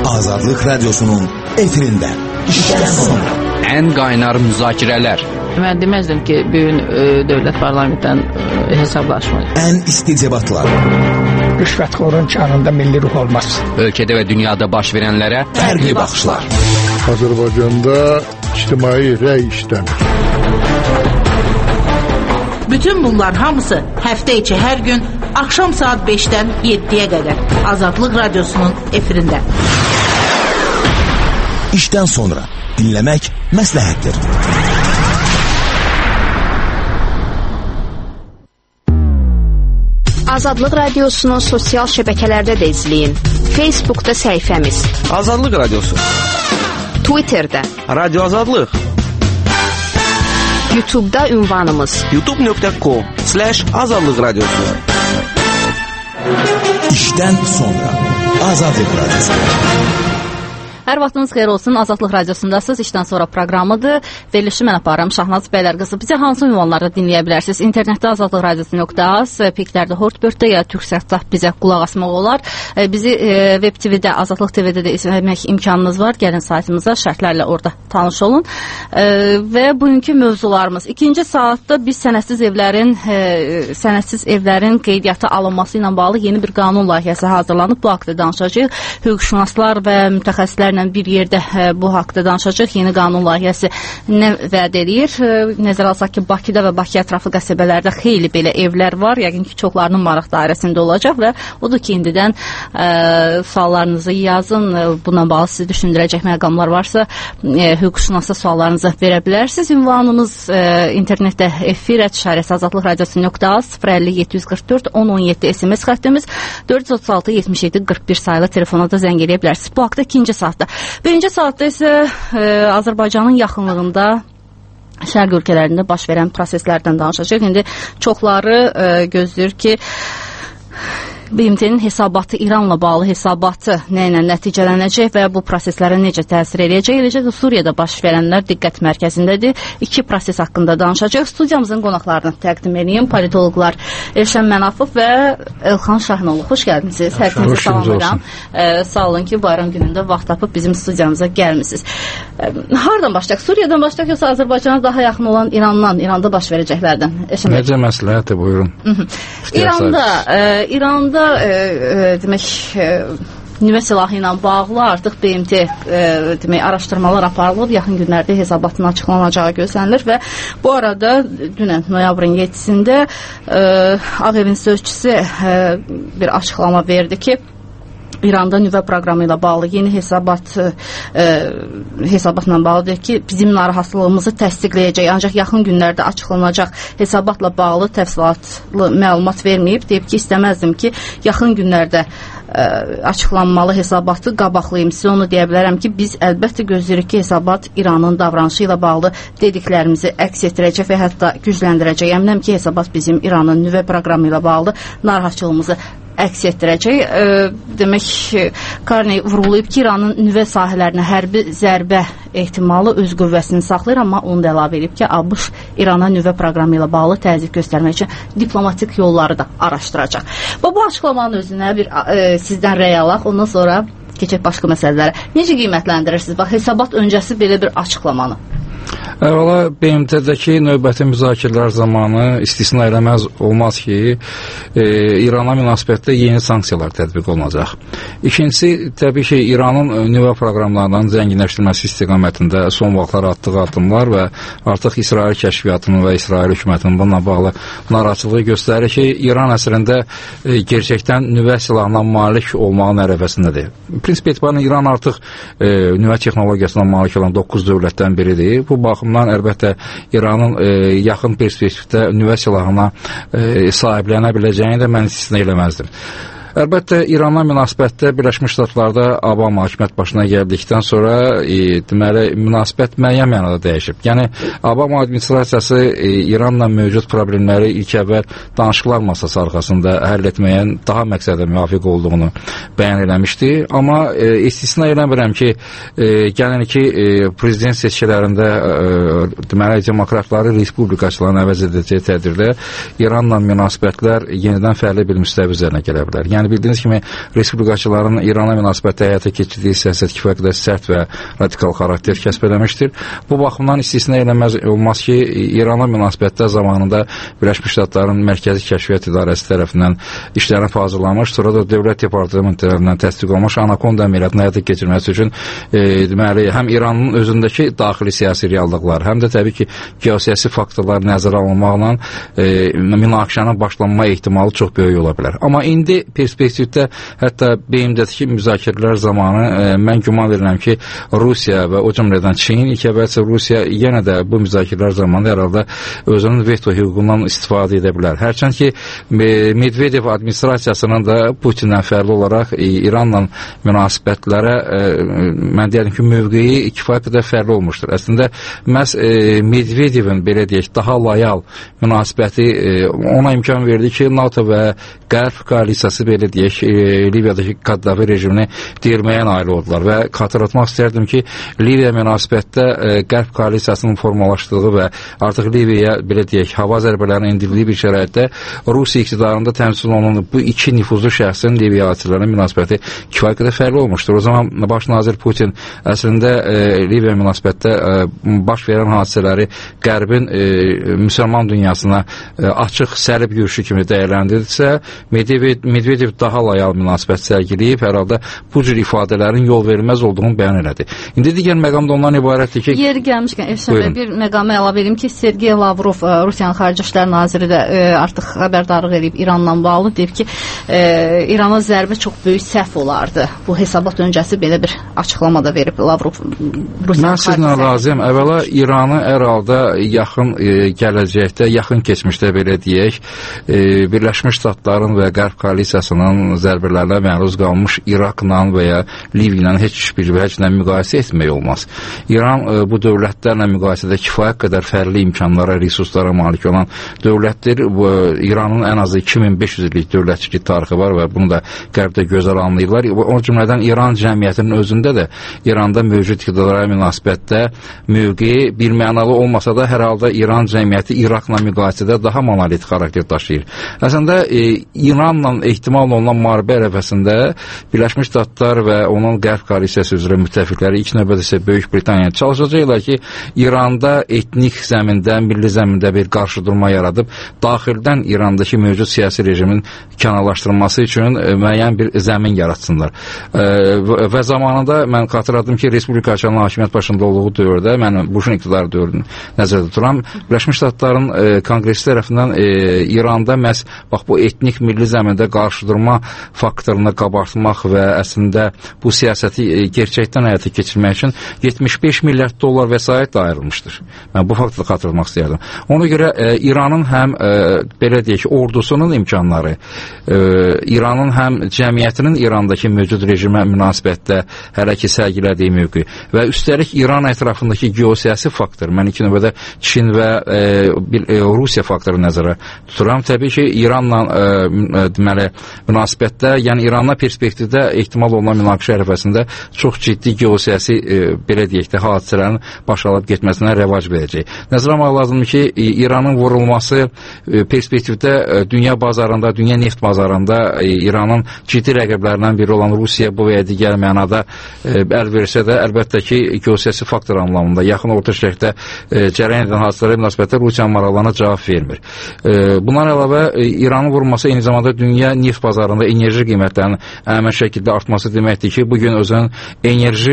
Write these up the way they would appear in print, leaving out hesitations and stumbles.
Azadlık Radyosu'nun efirinde. İşten sonra. En qaynar müzakirələr. Mən deməzdim ki, bugün dövlət parlamentdən hesablaşmayız. En isticebatlar. Rüşvətxorun canında milli ruh olmaz. Ölkədə və dünyada baş verənlərə Fərqli baxışlar. Azərbaycanda ictimai rəy işləmir. Bütün bunlar hamısı həftə içi hər gün axşam saat 5-dən 7-yə qədər Azadlıq Radyosu'nun efirində. İşten sonra dinlemek məsləhətdir. Azadlıq Radyosu'nu sosial şəbəkələrdə də izləyin. Facebook'da səhifəmiz Azadlıq Radyosu, Twitter'da Radyo Azadlıq, YouTube'da ünvanımız youtube.com/Azadlıq Radyosu. İşten sonra Azadlıq Radyosu. Hər vaxtınız xeyir olsun. Azadlıq Radiosundasınız. İşdən sonra proqramıdır. Verilişi mən aparıram. Şahnaz Bəylərqızı. Bizi hansı ünvanlarda dinləyə bilərsiniz? İnternetdə Azadlıq Radiosu.az, Piklərdə Hortbörtdə ya Türksətdə bizə qulaq asmaq olar. Bizi Web TV-də, Azadlıq TV-də də izləmək imkanınız var. Gəlin saytımıza, şərtlərlə orada tanış olun. Və bugünkü mövzularımız. İkinci saatda biz sənədsiz evlərin qeydiyyata alınması ilə bağlı yeni bir qanun layihəsi hazırlanıb. Bu haqda danışacağıq. Hüquqşünaslar və mütəxəssislər bir yerdə bu haqda danışacaq. Yeni qanun layihəsi nə vəd edir? Nəzərə alsaq ki, Bakıda və Bakı ətrafı qəsəbələrdə xeyli belə evlər var. Yəqin ki, çoxlarının maraq dairəsində olacaq və odur ki, indidən suallarınızı yazın. Buna bağlı sizi düşündürəcək məqamlar varsa, hüquqşünasa suallarınızı verə bilərsiniz. Ünvanımız internetdə efir@azadlıqradiosu.az 050-744-1017 SMS xəttimiz 436-77-41 sayılı telefona da zəng edə bilərsiniz. Bu haqda ikinci saatda. Birinci saatda isə Azərbaycanın yaxınlığında şərq ölkələrində baş verən proseslərdən danışacaq. İndi çoxları gözləyir ki, BMT-nin hesabatı, İranla bağlı hesabatı nə ilə nəticələnəcək və bu proseslərə necə təsir edəcək? Eləcə də Suriyada baş verənlər diqqət mərkəzindədir. İki proses haqqında danışacaq. Studiyamızın qonaqlarını təqdim edeyim. Politoloqlar Elşən Mənafov və Elxan Şahinoğlu. Xoş gəldiniz. Hər kəsə salamlayıram. Sağ olun ki, bayram günündə vaxt tapıb bizim studiyamıza gəlmisiniz. Hardan başlayaq? Suriyadan başlayaq yoxsa Azərbaycana daha yaxın olan İrandan, İranda baş verəcəklərdən? Necə məsləhətdir, buyurun. İranda demək nüvə silahı ilə bağlı artıq BMT demək araşdırmalar aparılıb. Yaxın günlərdə hesabatın açıqlanacağı gözlənilir və bu arada dünən noyabrın 7-sində Ağ Evin sözçüsü bir açıqlama verdi ki, İranda nüvə proqramı ilə bağlı yeni hesabatla bağlıdır ki, bizim narahatlığımızı təsdiqləyəcək, ancaq yaxın günlərdə açıqlanacaq hesabatla bağlı təfsilatlı məlumat verməyib. Deyib ki, istəməzdim ki, yaxın günlərdə açıqlanmalı hesabatı qabaqlayım. Sizə onu deyə bilərəm ki, biz əlbəttə gözləyirik ki, hesabat İranın davranışı ilə bağlı dediklərimizi əks etdirəcək və hətta gücləndirəcək. Əminəm ki, hesabat bizim İranın nüvə proqramı ilə bağlı narahatçılığımızı əks etdirəcək. Demək, Karni vurğulayıb ki, İranın nüvə sahələrinə hərbi zərbə ehtimalı öz qüvvəsini saxlayır, amma onu da əlavə edib ki, ABŞ İrana nüvə proqramı ilə bağlı təzyiq göstərmək üçün diplomatik yolları da araşdıracaq. Bu açıqlamanın özünə bir sizdən rəy alaq, ondan sonra keçək başqa məsələlərə. Necə qiymətləndirirsiniz? Bax, hesabat öncəsi belə bir açıqlamanı. Əvvəla BMT-dəki növbəti müzakirələr zamanı istisna eləməz olmaz ki, İrana münasibətdə yeni sanksiyalar tətbiq olunacaq. İkincisi, təbii ki, İranın nüvə proqramlarından zənginləşdirməsi istiqamətində son vaxtlar atdığı addımlar və artıq İsrail kəşfiyyatının və İsrail hökumətinin bununla bağlı narahatçılığı göstərir ki, İran əslində gerçəkdən nüvə silahına malik olmağın ərəfəsindədir. Prinsip etibarən İran artıq nüvə texnologiyasına malik olan 9 dövlətdən biridir. Bu baxımdan əlbəttə İranın yaxın perspektivdə nüvə silahına sahiblənə biləcəyini də mən istisna eləməzdim. Əlbəttə, İranla münasibətdə Birləşmiş Ştatlarda Obama hakimiyyət başına gəldikdən sonra deməli, münasibət müəyyən mənada dəyişib. Yəni, Obama administrasiyası İranla mövcud problemləri ilk əvvəl danışıqlar masası arxasında həll etməyin daha məqsədə müvafiq olduğunu bəyan eləmişdi. Amma istisna eləmirəm ki, gəlin ki, prezident seçkilərində deməli, demokratları respublikaçıların əvəz edəcəyi tədirdə İranla münasibətlər yenidən fərqli bir müstəvi üzərinə gələ bilər. Yəni, Yəni bildiyiniz kimi respublikaçıların İrana münasibətdə həyata keçirdiyi siyasət kifayət qədər sərt və radikal xarakter kəsb eləmişdir. Bu baxımdan istisna eləməz olmaz ki, İrana münasibətdə zamanında Birləşmiş Ştatların Mərkəzi Kəşfiyyat İdarəsi tərəfindən işlərin hazırlanmış, sonra da Dövlət Departamentlərindən təsdiq olmuş Anakonda əməliyyatını həyata keçirməsi üçün deməli, həm İranın özündəki daxili siyasi reallıqlar, həm də təbii ki, geosiyasi faktorlar nəzərə alınmaqla münaqişənin başlanma ehtimalı çox böyük ola bilər. Amma indi perspektivdə hətta BM-dəki müzakirələr zamanı mən güman verirəm ki, Rusiya və o cümlədən Çin, ilk əvvəlcə Rusiya yenə də bu müzakirələr zamanı hər halda özünün veto hüququndan istifadə edə bilər. Hərçənd ki, Medvedev administrasiyasının da Putinlə fərqli olaraq İranla münasibətlərə mən deyərdim ki, mövqeyi kifayət qədər fərqli olmuşdur. Əslində, məhz Medvedevin, belə deyək, daha lojal münasibəti ona imkan verdi ki, NATO və Qərb koalisiyası, belə deyək, Liviyadakı Kaddafi rejimini deyirməyə nail oldular və xatırlatmaq istərdim ki, Liviya münasibətdə Qərb koalisiyasının formalaşdığı və artıq Liviyaya, belə deyək, hava zərbələrinin endirildiyi bir şəraitdə Rusiya iqtidarında təmsil olunan bu iki nüfuzlu şəxsin Liviya hadisələrinin münasibəti kifayət qədər fərqli olmuşdur. O zaman baş nazir Putin əslində Liviya münasibətdə baş verən hadisələri Qərbin müsəlman dünyasına açıq səlib yürüşü kimi dəyərləndirdirsə, Medvedev daha lojal münasibət sərgiləyib, hər halda bu cür ifadələrin yol verilməz olduğunu bəyan elədi. İndi digər məqam da ondan ibarətdir ki... Yeri gəlmişkən, Efsən bir məqamı əlavə edim ki, Sergey Lavrov, Rusiyanın Xarici İşlər Naziri də artıq xəbərdarlıq edib İranla bağlı, deyib ki, İrana zərbə çox böyük səhv olardı. Bu hesabat öncəsi belə bir açıqlama da verib Lavrov. Mən sizinlə razıyam. Əvvəla İranı hər halda yaxın gələcəkdə, yaxın keçmişdə belə deyək, Birləşmiş Ştatların və Qərb koalisiyasının zərbələrlə məruz qalmış İraqla və ya Liviya ilə heç bir vəclə müqayisə etmək olmaz. İran bu dövlətlərlə müqayisədə kifayət qədər fərqli imkanlara, resurslara malik olan dövlətdir. İranın ən azı 2500 illik dövlətçilik tarixi var və bunu da Qərbdə gözəl anlayırlar. O cümlədən İran cəmiyyətinin özündə də İranda mövcud iqtidarlara münasibətdə mövqeyi bir mənalı olmasa da hər halda İran cəmiyyəti İraqla müqayisədə daha monolit xarakter daşıyır. Əslində İranla ehtimal olunan müharibə ərəfəsində Birləşmiş Ştatlar və onun Qərb koalisiyası üzrə müttəfiqləri, ilk növbədə isə Böyük Britaniya çalışacaqlar ki, İranda etnik zəmində, milli zəmində bir qarşıdurma yaradıb, daxildən İrandakı mövcud siyasi rejimin kənarlaşdırılması üçün müəyyən bir zəmin yaratsınlar. Və zamanında mən xatırladım ki, Respublikaçının hakimiyyət başında olduğu dövrdə, mən Bushun iqtidarı dövrünü nəzərdə tuturam, Birləşmiş Ştatların konqresi tərəfindən İranda məhz bu etnik milli zəmində qarşıdurma faktorunu qabartmaq və əslində bu siyasəti gerçəkdən həyata keçirmək üçün 75 milyard dollar vəsait də ayrılmışdır. Mən bu faktoru xatırlamaq istəyərdim. Ona görə İranın həm belə deyək, ordusunun imkanları, İranın həm cəmiyyətinin İrandakı mövcud rejimə münasibətdə hələ ki sərgilədiyi mövqe və üstəlik İran ətrafındakı geosiyasi faktor, mən iki növbədə Çin və Rusiya faktoru nəzərə tuturam. Təbii ki, İranla deməli münasibətdə, yəni İranla perspektivdə ehtimal olunan münaqişə ərəfəsində çox ciddi geosiyasi belə deyək də hadisələrin baş alıb getməsinə rəvac verəcək. Nəzərə almaq lazımdır ki, İranın vurulması perspektivdə dünya bazarında, dünya neft bazarında İranın ciddi rəqiblərindən biri olan Rusiya bu və ya digər mənada əl versə də, əlbəttə ki, geosiyasi faktor anlamında yaxın orta şərqdə cərəyan edən hadisələrə münasibətdə Rusiyanın maraqlarına cavab vermir. Bundan əlavə İranın vurulması eyni zamanda dünya neft bazarında enerji qiymətlərinin əməl şəkildə artması deməkdir ki, bugün özünün enerji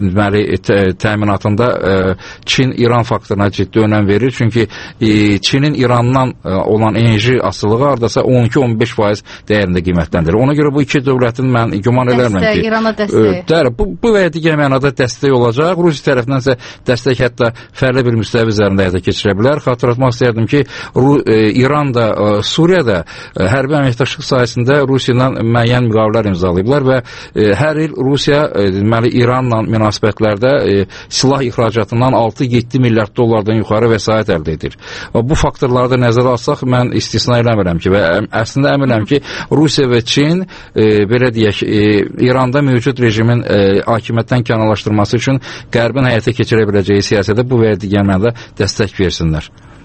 təminatında Çin İran faktoruna ciddi önəm verir. Çünki Çinin İrandan olan enerji asılılığı hardasa 12-15% dəyərində qiymətləndirir. Ona görə bu iki dövlətin mən güman eləmirəm ki, İrana dəstək. Bu və ya digər mənada dəstək olacaq. Rusiya tərəfindən isə dəstək hətta fərqli bir müstəvi üzərində həyata keçirə bilər. Xatırlatmaq istəyərdim ki, İran da Suriyada hərbi əməkdaşlıq sayəsində Rusiya ilə müəyyən müqavilələr imzalayıblar və hər il Rusiya deməli İranla münasibətlərdə silah ixracatından 6-7 milyard dollardan yuxarı vəsait əldə edir. Bu faktorları da nəzərə alsaq mən istisna eləmirəm ki və əslində əminəm ki, Rusiya və Çin belə deyək İranda mövcud rejimin hakimiyyətdən kənarlaşdırması üçün Qərbin həyata keçirə biləcəyi siyasətə bu və digər mənada dəstək versinlər.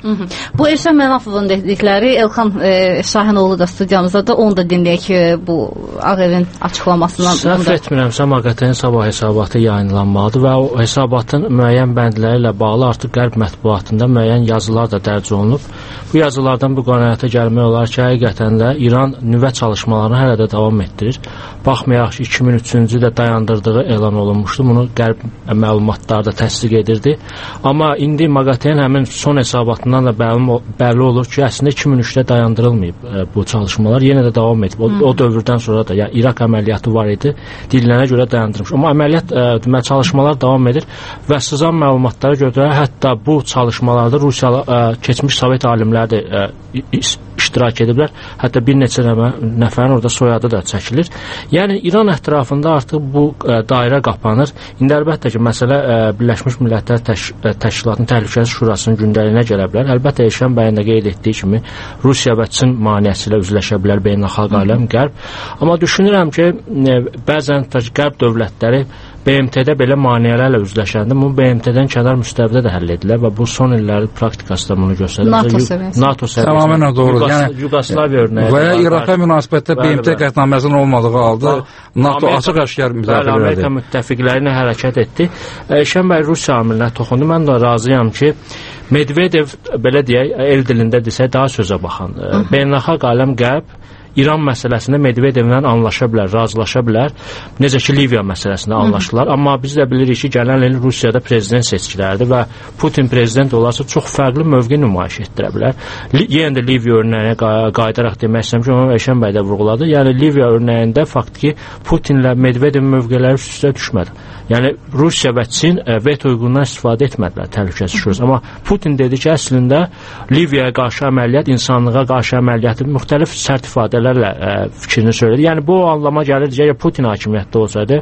Bu Elşən Mənafovun dedikləri Elxan Şahinoğlu da studiyamızda da onu da dinləyək bu Ağ Evin açıqlamasından. Səhv etmirəmsə MAQATE-nin sabah hesabatı yayınlanmalıdır və o hesabatın müəyyən bəndləri ilə bağlı artıq qərb mətbuatında müəyyən yazılar da dərc olunub. Bu yazılardan bu qənaətə gəlmək olar ki, həqiqətən də İran nüvə çalışmalarını hələ də davam etdirir. Baxmayaraq ki, 2003-cü ildə dayandırdığı elan olunmuşdu. Bunu qərb məlumatları da təsdiq edirdi. Amma indi MAQATE-nin həmin son hesabatından da bəlli olur ki, əslində 2003-də dayandırılmayıb bu çalışmalar, yenə də davam edib. O dövrdən sonra da, yəni İraq əməliyyatı var idi, deyilənə görə dayandırılmış. Amma əməliyyat çalışmalar davam edir və sızan məlumatlara görə hətta bu çalışmalarda Rusiyalı keçmiş Sovet alimləri də iştirak ediblər. Hətta bir neçə nəfərin orada soyadı da çəkilir. Yəni İran ətrafında artıq bu dairə qapanır. İndi əlbəttə ki, məsələ Birləşmiş Millətlər Təşkilatının Təhlükəsizlik Şurasının gündəliyinə gələ bilər. Əlbəttə Elşən bəyin də qeyd etdiyi kimi Rusiya və Çin maneəsi ilə üzləşə bilər beynəlxalq aləm qərb. Amma düşünürəm ki, bəzən qərb dövlətləri BMT-də belə maneələrlə üzləşəndə bunu BMT-dən kənar müstəvidə də həll edilər və bu son illərin praktikası da bunu göstərir. NATO səviyyəsində. Tamamilə doğrudur. Yəni Yugoslaviya örnəyi və İraqa münasibətdə BMT qətnaməsinin olmadığı halda NATO açıq-aşkar müzakirə edir. Amerika müttəfiqləri ilə hərəkət etdi. Elşən bəy Rusiya amilinə toxundu. Mən də razıyam ki, Medvedev belə deyək, el dilində desə daha sözə baxan. Beynəlxalq aləm qərb İran məsələsində Medvedevlə anlaşa bilər, razılaşa bilər. Necə ki, Liviya məsələsində anlaşdılar. Amma biz də bilirik ki, gələn il Rusiyada prezident seçkiləridir və Putin prezident olarsa çox fərqli mövqe nümayiş etdirə bilər. Yenə də Liviya örnəyinə qayıdaraq demək istəyirəm ki, onu Elşən bəy də vurğuladı. Yəni Liviya örnəyində fakt ki, Putinlə Medvedev mövqeləri üst-üstə düşmədi. Yəni Rusiya və Çin veto hüququndan istifadə etmədilər təhlükəsizlik şurası. Amma Putin dedi ki, əslində Liviyaya qarşı əməliyyat, insanlığa qarşı əməliyyatı müxtəlif sərt ifadələrlə fikrini söyledi. Yəni bu anlama gəlirdi ki, Putin hakimiyyətdə olsaydı,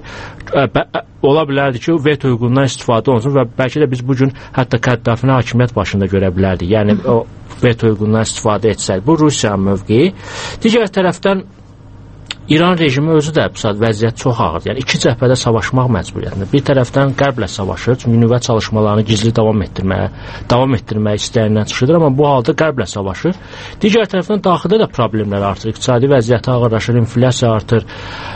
ola bilərdi ki, veto hüququndan istifadə olunsun və bəlkə də biz bugün hətta Qəddafini hakimiyyət başında görə bilərdik. Yəni o veto hüququndan istifadə etsəydi. Bu Rusiyanın mövqeyi. Digər tərəfdən İran rejimi özü də bu saat vəziyyət çox ağırdır. Yəni iki cəbhədə savaşmaq məcburiyyətində. Bir tərəfdən qərblə savaşır, çünki nüvə çalışmalarını gizli davam etdirməyə istəyindən çıxıdır, amma bu halda qərblə savaşır. Digər tərəfdən daxildə də problemlər artır. İqtisadi vəziyyəti ağırlaşır, inflyasiya artır,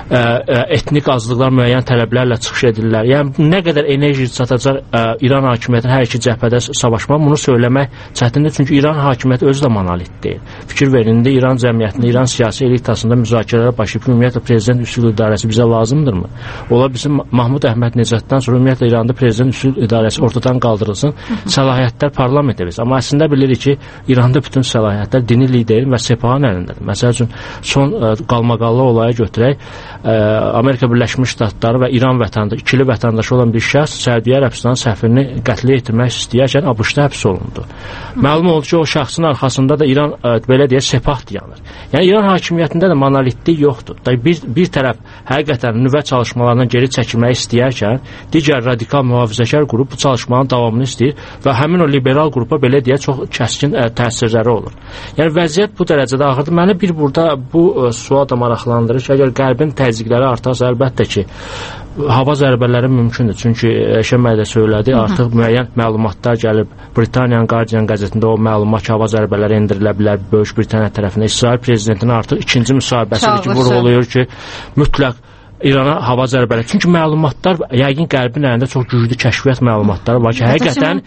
etnik azlıqlar müəyyən tələblərlə çıxış edirlər. Yəni nə qədər enerji çatacaq İran hakimiyyətinə hər iki cəbhədə savaşmaq, bunu söyləmək çətindir, çünki İran hakimiyyəti özü də monolit deyil. Fikir verin, İran cəmiyyətində, İran siyasi elitasında müzakirələr başlayır. Ümumiyyətlə prezident üsul idarəsi bizə lazımdırmı? Ola bizim Mahmud Əhmədnəcaddan sonra ümumiyyətlə İranda prezident üsul idarəsi ortadan qaldırılsın, səlahiyyətlər parlamentə verilsin. Amma əslində bilirik ki, İranda bütün səlahiyyətlər dini liderin və Sepahın əlindədir. Məsəl üçün son qalmaqallı olaya götürək, Amerika Birləşmiş Ştatları və İran ikili vətəndaşı olan bir şəxs Səudiyyə Ərəbistanın səfirini qətlə yetirmək istəyərkən ABŞ-da həbs olundu. Məlum oldu ki, o şəxsin arxasında da İran belə deyə Sepah dayanır. Yəni İran hakimiyyətində də monolitlik yoxdur. Bir tərəf həqiqətən nüvə çalışmalarından geri çəkilmək istəyərkən, digər radikal mühafizəkar qrup bu çalışmanın davamını istəyir və həmin o liberal qrupa belə deyə çox kəskin təsirləri olur. Yəni vəziyyət bu dərəcədə ağırdır. Məni bir burada bu sual da maraqlandırır ki, əgər qərbin təzyiqləri artarsa, əlbəttə ki, hava zərbələri mümkündür. Çünki Elşən bəy də söylədi, artıq müəyyən məlumatlar gəlib. Britaniyanın Guardian qəzetində o məlumat ki, hava zərbələri endirilə bilər Böyük Britaniya tərəfindən. İsrail prezidentinin artıq ikinci müsahibəsidir ki, vurğulayır ki, mütləq İrana hava zərbələri. Çünki məlumatlar yəqin qərbin əlində çox güclü kəşfiyyat məlumatları var ki, həqiqətən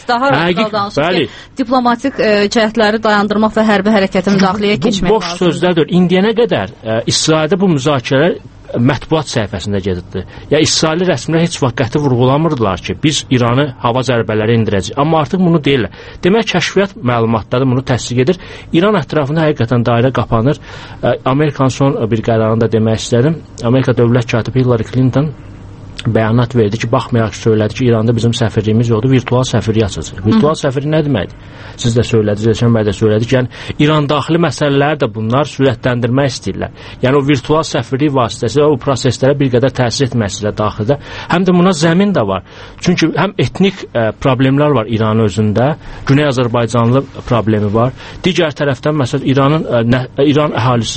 diplomatik cəhətləri dayandırmaq və hərbi hərəkətin müdaxiləyə keçmək lazımdır. Boş sözlərdir. İndiyənə qədər İsraildə bu müzakirələr mətbuat səhifəsində gedirdi. Ya İsraili rəsmilər heç vaxt qəti vurğulamırdılar ki, biz İranı hava zərbələri endirəcəyik. Amma artıq bunu deyirlər. Demək, kəşfiyyat məlumatları bunu təsdiq edir. İran ətrafında həqiqətən dairə qapanır. Amerikanın son bir qərarını da demək istədim. Amerika dövlət katibi Hillary Clinton bəyanat verdi ki, baxmayaraq söylədi ki, İranda bizim səfirliyimiz yoxdur, virtual səfirlik açacaq. Virtual səfirlik nə deməkdir? Siz də söylədiniz, Elşən bəy də söylədi ki, yəni İran daxili məsələləri də bunlar sürətləndirmək istəyirlər. Yəni o virtual səfirlik vasitəsilə o proseslərə bir qədər təsir etməsilə daxildə. Həm də buna zəmin də var. Çünki həm etnik problemlər var İranın özündə, Güney Azərbaycanlı problemi var. Digər tərəfdən məsələn İran əhalisinin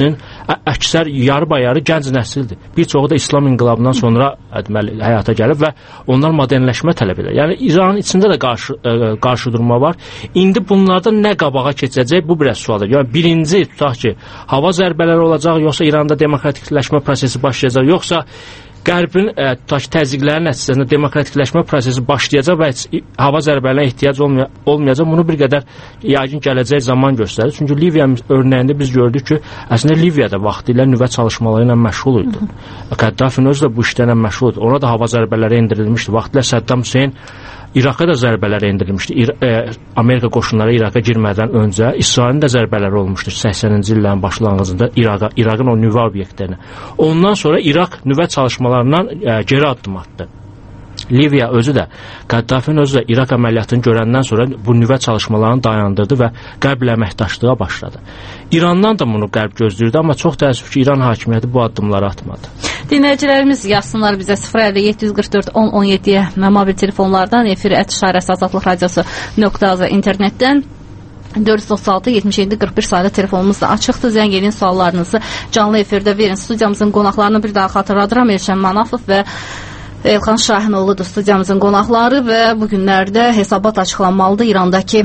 əksər yarı-bayarı gənc nəsildir. Bir çoxu da İslam inqilabından sonra deməli həyata gəlib və onlar modernləşmə tələb edir. Yəni İranın içində də qarşıdurma var. İndi bunlardan nə qabağa keçəcək bu biraz sualdır. Yəni birinci tutaq ki, hava zərbələri olacaq, yoxsa İranda demokratikləşmə prosesi başlayacaq, yoxsa Qərbin təzyiqlərin nəticəsində demokratikləşmə prosesi başlayacaq və hava zərbələrinə ehtiyac olmayacaq. Bunu bir qədər yəqin gələcək zaman göstərir. Çünki Liviya örnəyində biz gördük ki, əslində Liviyada vaxtilə nüvə çalışmaları ilə məşğul idi. Qəddafin özü də bu işlərlə məşğul idi. Ona da hava zərbələri endirilmişdi. Vaxtilə Səddam Hüseyn İraqa da zərbələr endirilmişdi. Amerika qoşunları İraqa girmədən öncə İsrailin də zərbələri olmuşdu 80-ci illərin başlanğıcında İraqın o nüvə obyektlərinə. Ondan sonra İraq nüvə çalışmalarından geri addım atdı. Liviya özü də, Qəddafin özü də İraq əməliyyatını görəndən sonra bu nüvə çalışmalarını dayandırdı və Qərblə əməkdaşlığa başladı. İrandan da bunu Qərb gözləyirdi, amma çox təəssüf ki, İran hakimiyyəti bu addımları atmadı. Dinləyicilərimiz yazsınlar bizə 050-744-1017-yə mobil telefonlardan, efir @azadlıqradiosu.az internetdən 436-77-41 sayılı telefonumuz da açıqdır. Zəng edin, suallarınızı canlı efirdə verin. Studiyamızın qonaqlarını bir daha xatırladıram. Elşən Manafov və Elxan Şahinoğludur studiyamızın qonaqları və bu günlərdə hesabat açıqlanmalıdır. İrandakı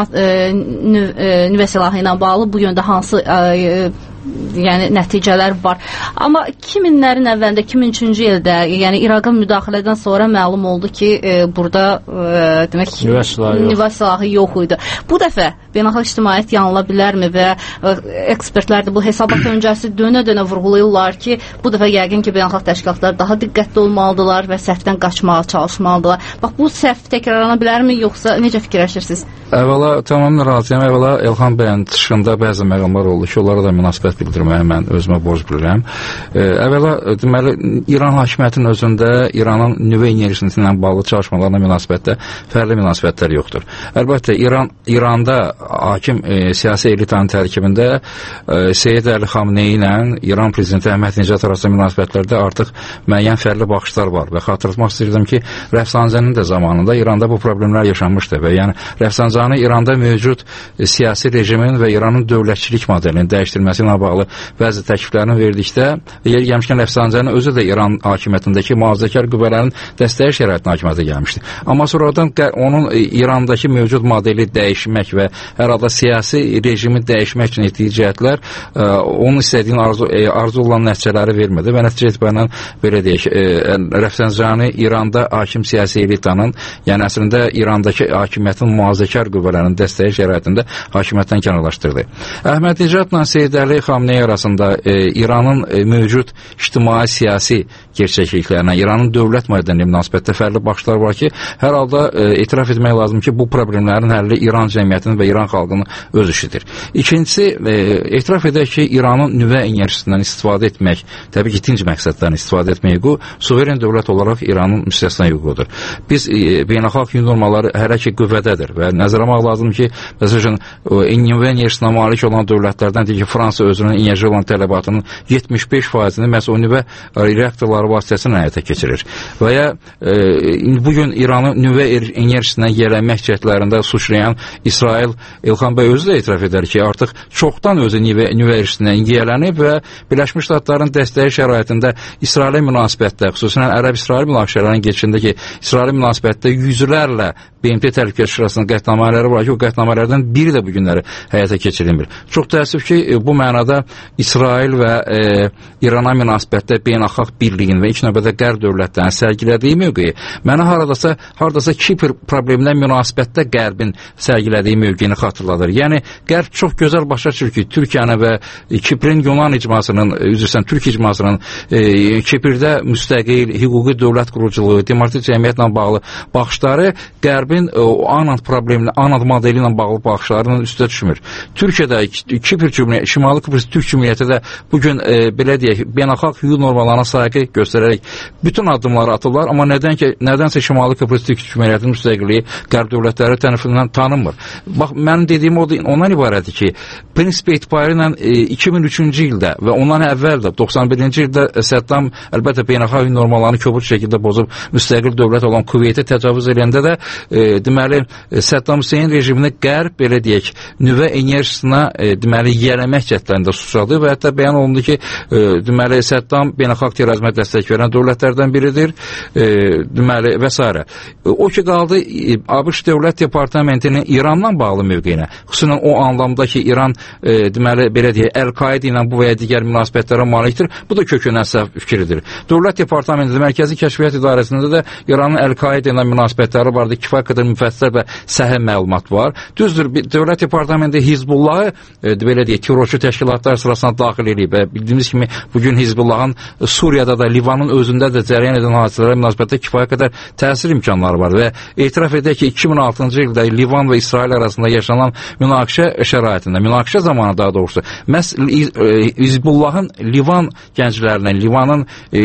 nüvə silahı ilə bağlı bu yöndə hansı yəni nəticələr var. Amma 2000-lərin əvvəlində 2003-cü ildə, yəni İraqın müdaxilədən sonra məlum oldu ki, burada demək nüvə silahı yox idi. Bu dəfə beynəlxalq ictimaiyyət yanıla bilərmi və ekspertlər də bu hesabat öncəsi dönə-dönə vurğulayırlar ki, bu dəfə yəqin ki, beynəlxalq təşkilatlar daha diqqətli olmalıdırlar və səhvdən qaçmağa çalışmalıdırlar. Bax, bu səhv təkrarlana bilərmi, yoxsa necə fikirləşirsiniz? Əvvəla tamamilə razıyam. Əvvəla Elxan bəyin çıxışında bəzi məqamlar oldu ki, onlara da münasibət bildirməyə mən özümə borc bilirəm. Əvvəla deməli İran hakimiyyətinin özündə İranın nüvə enerjisi ilə bağlı çalışmalarına münasibətdə fərqli münasibətlər yoxdur. Əlbəttə İranda hakim siyasi elitanın tərkibində Seyyid Əli Xamneyi ilə İran prezidenti Əhməd Necat arasında münasibətlərdə artıq müəyyən fərqli baxışlar var və xatırlatmaq istəyirdim ki, Rəfsanjaninin də zamanında İranda bu problemlər yaşanmışdı və yəni Rəfsanjani İranda mövcud siyasi rejimin və İranın dövlətçilik modelinin dəyişdirilməsi ilə bağlı bəzi təkliflərini verdikdə, yer gəlmişkən Rəfsanjani özü də İran hakimiyyətindəki mühafizəkar qüvvələrin dəstəyi şəraitinin hakimiyyətə gəlmişdi. Amma sonradan onun İrandakı mövcud modeli dəyişmək və hər halda siyasi rejimi dəyişmək üçün etdiyi cəhətlər onun istədiyin arzu olan nəticələri vermədi və nəticə etibarilə belə deyək, Rəfsanjani İranda hakim siyasi elitanın, yəni əslində İrandakı hakimiyyətin mühafizəkar qüvvələrin dəstəyi şəraitində hakimiyyətdən kənarlaşdırdı. Əhməd Necatla Seyyid Əli Xamneyi arasında İranın mövcud ictimai-siyasi gerçəkliklərinə, İranın dövlət mədəni münasibətdə fərqli baxışlar var ki, hər halda etiraf etmək lazım ki, bu problemlərin həlli İran cəmiyyətinin və İran xalqının öz işidir. İkincisi, etiraf edək ki, İranın nüvə enerjisindən istifadə etmək, təbii ki, dinc məqsədlərini istifadə etmək hüququ, suveren dövlət olaraq İranın müstəsna hüququdur. Biz beynəlxalq normaları hələ ki qüvvədədir və nəzərə almaq lazım ki, məsələn, nüvə enerjisinə malik olan dövlətlərdən deyək ki, Fransa özünün enerji olan tələbatının 75%-ni məhz o nüvə reaktorları vasitəsilə həyata keçirir. Və ya bugün İranı nüvə enerjisindən yiyələnmək cəhdlərində suçlayan İsrail, İlxan bəy özü də etiraf edər ki, artıq çoxdan özü nüvə enerjisindən yiyələnib və Birləşmiş Ştatların dəstəyi şəraitində İsrailə münasibətdə, xüsusən Ərəb-İsrail münaqişələrinin geçişində ki, İsrailə münasibətdə yüzlərlə BMT Təhlükəsizlik Şurasının qətnamələri var ki, o qətnamələrdən biri də bu günləri həyata keçirilmir. Çox təəssüf ki, bu mənada İsrail və İrana münasibətdə beynəlxalq birliyin və ilk növbədə qərb dövlətlərinin sərgilədiyi mövqeyi mənə hardasa Kipr probleminə münasibətdə qərbin sərgilədiyi mövqeyini xatırladır. Yəni, qərb çox gözəl başa düşür ki, Türkiyəni və Kiprin Yunan icmasının, Türk icmasının Kipirdə müstəqil, hüquqi dövlət quruculuğu, demokratik cəmiyyətlə bağlı baxışları qərbin anad probleminə, anad modeli ilə bağlı baxışlarının üstə düşmür. Türkiyədə Kipr cümhuriyyəti, Şimali Kıbrıs Türk Cümhuriyyəti də bugün belə deyək, beynəlxalq hüquq normalarına sayğı göstərərək bütün addımları atırlar, amma nədənsə Şimali Kıbrıs Türk Cümhuriyyətinin müstəqilliyi qərb dövlətləri tərəfindən tanınmır. Bax, mənim dediyim ondan ibarətdir ki, prinsip etibarı ilə 2003-cü ildə və ondan əvvəl də 91-ci ildə Səddam əlbəttə beynəlxalq hüquq normalarını kobud şəkildə bozub müstəqil dövlət olan Kuveytə təcavüz edəndə də deməli Səddam Hüseyn rejimini Qərb belə deyək nüvə enerjisinə deməli yiyələmək cəhdlərində suçladı və hətta bəyan olundu ki, deməli Səddam beynəlxalq terrorizmə dəstək verən dövlətlərdən biridir, deməli və s. O ki qaldı ABŞ Dövlət Departamentinin İranla bağlı mövqeyinə, xüsusən o anlamda ki, İran deməli belə deyək Əl-Qaida ilə bu və ya digər münasibətlərə malikdir. Bu da kökündən səhv fikridir. Dövlət Departamentinin Mərkəzi Kəşfiyyat İdarəsində də İranın Əl-Qaida ilə münasibətləri vardı. Kifayət qədər müfəssəl və səhih məlumat var. Düzdür, Dövlət Departamenti Hizbullahı belə deyək terrorçu təşkilatlar sırasına daxil edib və bildiyimiz kimi bugün Hizbullahın Suriyada da, Livanın özündə də cərəyan edən hadisələrə münasibətdə kifayət qədər təsir imkanları var və etiraf edək ki, 2006-cı ildə Livan və İsrail arasında yaşanan münaqişə şəraitində, münaqişə zamanı daha doğrusu, məhz Hizbullahın Livan gənclərinə, Livanın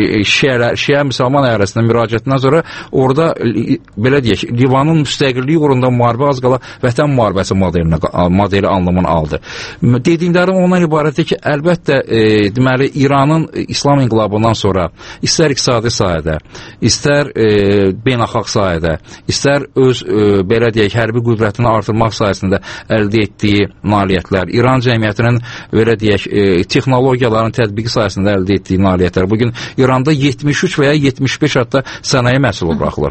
şiə müsəlman əyarəsindən müraciətindən sonra orada, belə deyək, Livanın müstəqilliyi uğrunda müharibə az qala vətən müharibəsi modeli anlamını aldı. Dediklərim ondan ibarətdir ki, əlbəttə, deməli, İranın İslam inqilabından sonra istər iqtisadi sahədə, istər beynəlxalq sahədə, istər öz, belə deyək, hərbi qüdrətini artırmaq sayəsində əldə etdiyi nailiyyətlər, İran cəmiyyətinin, belə deyək, texnologiyaların tətbiqi sayəsində əldə etdiyi nailiyyətlər. Bugün İranda 73 və ya 75 hətta sənaye məhsulu buraxılır.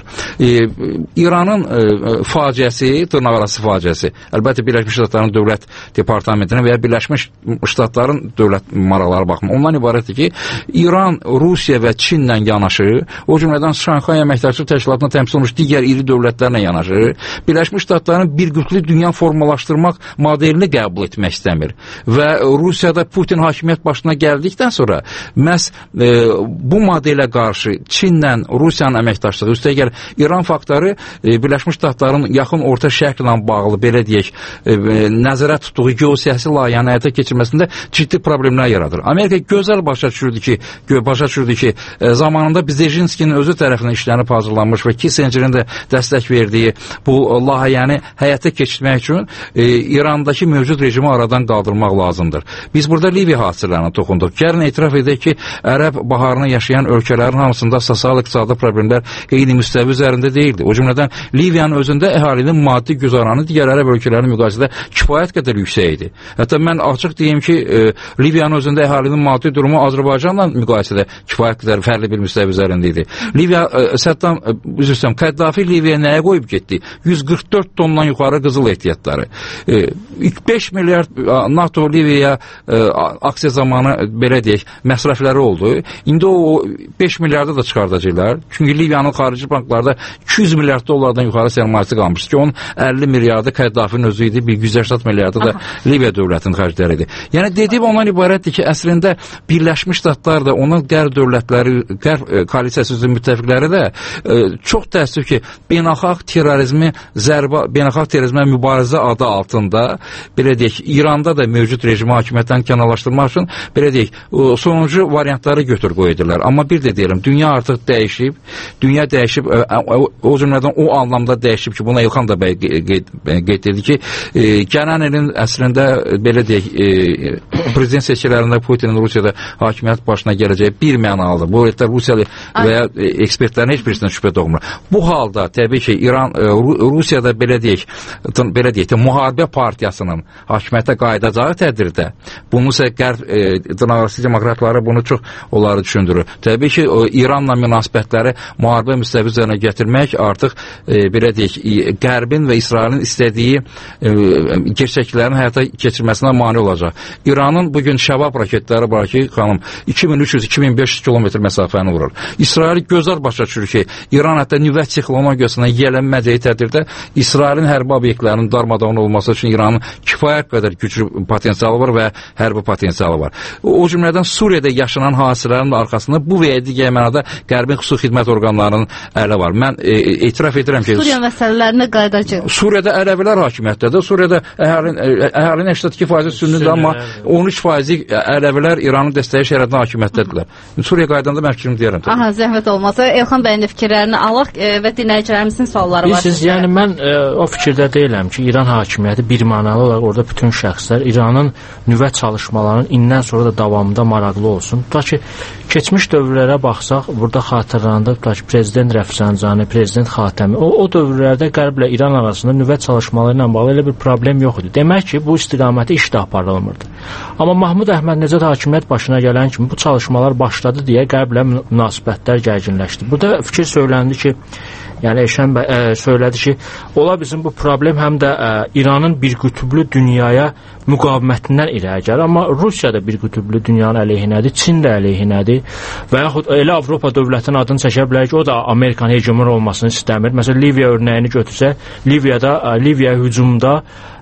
İranın faciəsi, dırnaqarası faciəsi, əlbəttə Birləşmiş Ştatların Dövlət Departamentinin və ya Birləşmiş Ştatların dövlət maraqları baxımından ondan ibarətdir ki, İran, Rusiya və Çinlə yanaşı, o cümlədən Şanxay Əməkdaşlıq Təşkilatına təmsil olmuş digər iri dövlətlərlə yanaşı, Birləşmiş Ştatların bir qütlü dünya formalaşdırmaq modelini qəbul etmək istəmir. Və Rusiyada Putin hakimiyyət başına gəldikdən sonra məhz bu modelə qarşı Çinlə Rusiyanın əməkdaşlığı, üstəgəl İran faktoru Birləşmiş Ştatların yaxın orta şərqlə bağlı, belə deyək, nəzərə tutduğu geosiyasi layihəni həyata keçirməsində ciddi problemlər yaradır. Amerika gözəl başa düşürdü ki, zamanında Brzezinskinin özü tərəfindən işlənib hazırlanmış və Kissingerin də dəstək verdiyi bu layihəni həyata keçirmək üçün İrandakı mövcud rejimi aradan qaldırmaq lazımdır. Biz burada Liviya hadisələrinə toxunduq. Gəlin etiraf edək ki, Ərəb baharını yaşayan ölkələrin hamısında sosial-iqtisadi problemlər eyni müstəvi üzərində deyildi. O cümlədən Liviyanın özündə əhalinin maddi güzaranı digər Ərəb ölkələrinin müqayisədə kifayət qədər yüksək idi. Hətta mən açıq deyim ki, Liviyanın özündə əhalinin maddi durumu Azərbaycanla müqayisədə kifayət qədər fərqli bir müstəvi üzərində idi. Liviya, Qəddafi Liviyaya nəyə qoyub getdi? 144 tondan yuxarı qızıl ehtiyatları. 5 milyard NATO Liviyaya aksiya zamanı, belə deyək, məsrəfləri oldu. İndi o 5 milyarda da çıxardacaqlar. Çünki Liviyanın xarici banklarda 200 milyard dollardan yuxarı sərmayəsi qalmışdı ki, onun 50 milyardı Qəddafinin özü idi, bir 180 milyardı da Liviya dövlətinin xərcləri idi. Yəni, dediyim ondan ibarətdir ki, əslində Birləşmiş Ştatlar da, onun qərb dövlətləri, qərb koalisiyası üzrə müttəfiqləri də çox təəssüf ki, beynəlxalq terrorizmə mübarizə adı altında, belə deyək, İranda da mövcud rejimi hakimiyyətdən kənarlaşdırmaq üçün, belə deyək, sonuncu variantları götür qoy edirlər. Amma bir də deyirəm, dünya artıq dəyişib, o cümlədən o anlamda dəyişib ki, buna İlxan da qeyd edir ki, gələn ilin əslində, belə deyək, prezident seçkilərində Putinin Rusiyada hakimiyyət başına gələcəyi bir mənalıdır. Bu elətlər Rusiyalı və ya ekspertlərin heç birisindən şübhə doğmur. Bu halda, təbii ki, Rusiyada belə deyək, müharibə partiyasının hakimiyyətə qayıdacağı tədirdə, bunu isə qərb dırnaqarası demokratları bunu çox onları düşündürür. Təbii ki, İranla münasibətləri müharibə müstəvi üzərinə gətirmək artıq, belə deyək, qərbin və İsrailin istədiyi gerçəklərin həyata keçirməsinə mane olacaq. İranın bugün Şəbab raketləri var ki, xanım, 2300-2500 kilometr məsafəni vurur. İsrail gözəl başa düşür ki, İran hətta nüvə texnologiyasına yiyələnməyəcəyi tədirdə İsrailin hərbi obyektlərinin darmadağın olması üçün İranın kifayət qədər güclü potensialı var və hərbi potensialı var. O cümlədən Suriyada yaşanan hadisələrin arxasında bu və ya digər mənada Qərbin xüsusi xidmət orqanlarının əli var. Mən etiraf edirəm ki, Suriya məsələlərinə qayıdacaq. Suriyada Ərəblər hakimiyyətdədir. Suriyada əhalinin 82% sünnidir, amma 13% Ərəblər İranın dəstəyi şərəfində hakimiyyətdədirlər. Suriya qaydanda mən fikrimi deyərəm. Aha, zəhmət olmasa Elxan bəyin də fikirlərini alaq və dinləyicilərimizin sualları var. Bilirsiniz, yəni mən o fikirdə deyiləm ki, İran hakimiyyəti birmənalı olaraq orada bütün şəxslər İranın nüvə çalışmalarının indən sonra da davamında maraqlı olsun. Tutaq ki, keçmiş dövrlərə baxsaq, burada xatırlandı, tutaq ki, prezident Rəfsanjani, prezident Xatəmi, o dövrlərdə Qərblə İran arasında nüvə çalışmaları ilə bağlı elə bir problem yox idi. Demək ki, bu istiqamətdə iş də aparılmırdı. Amma Mahmud Əhmədnəcad hakimiyyət başına gələn kimi bu çalışmalar başladı deyə Qərblə münasibətlər gərginləşdi. Burada fikir söyləndi ki, yəni Eşən bəy söylədi ki, ola bizim bu problem həm də İranın bir qütüblü dünyaya müqavimətindən irəli gəlir, amma Rusiya da bir qütüblü dünyanın əleyhinədir, Çin də əleyhinədir və yaxud elə Avropa dövlətinin adını çəkə bilər ki, o da Amerikanın hegemon olmasını istəmir. Məsələn, Liviya örnəyini götürsək, Liviyaya hücumda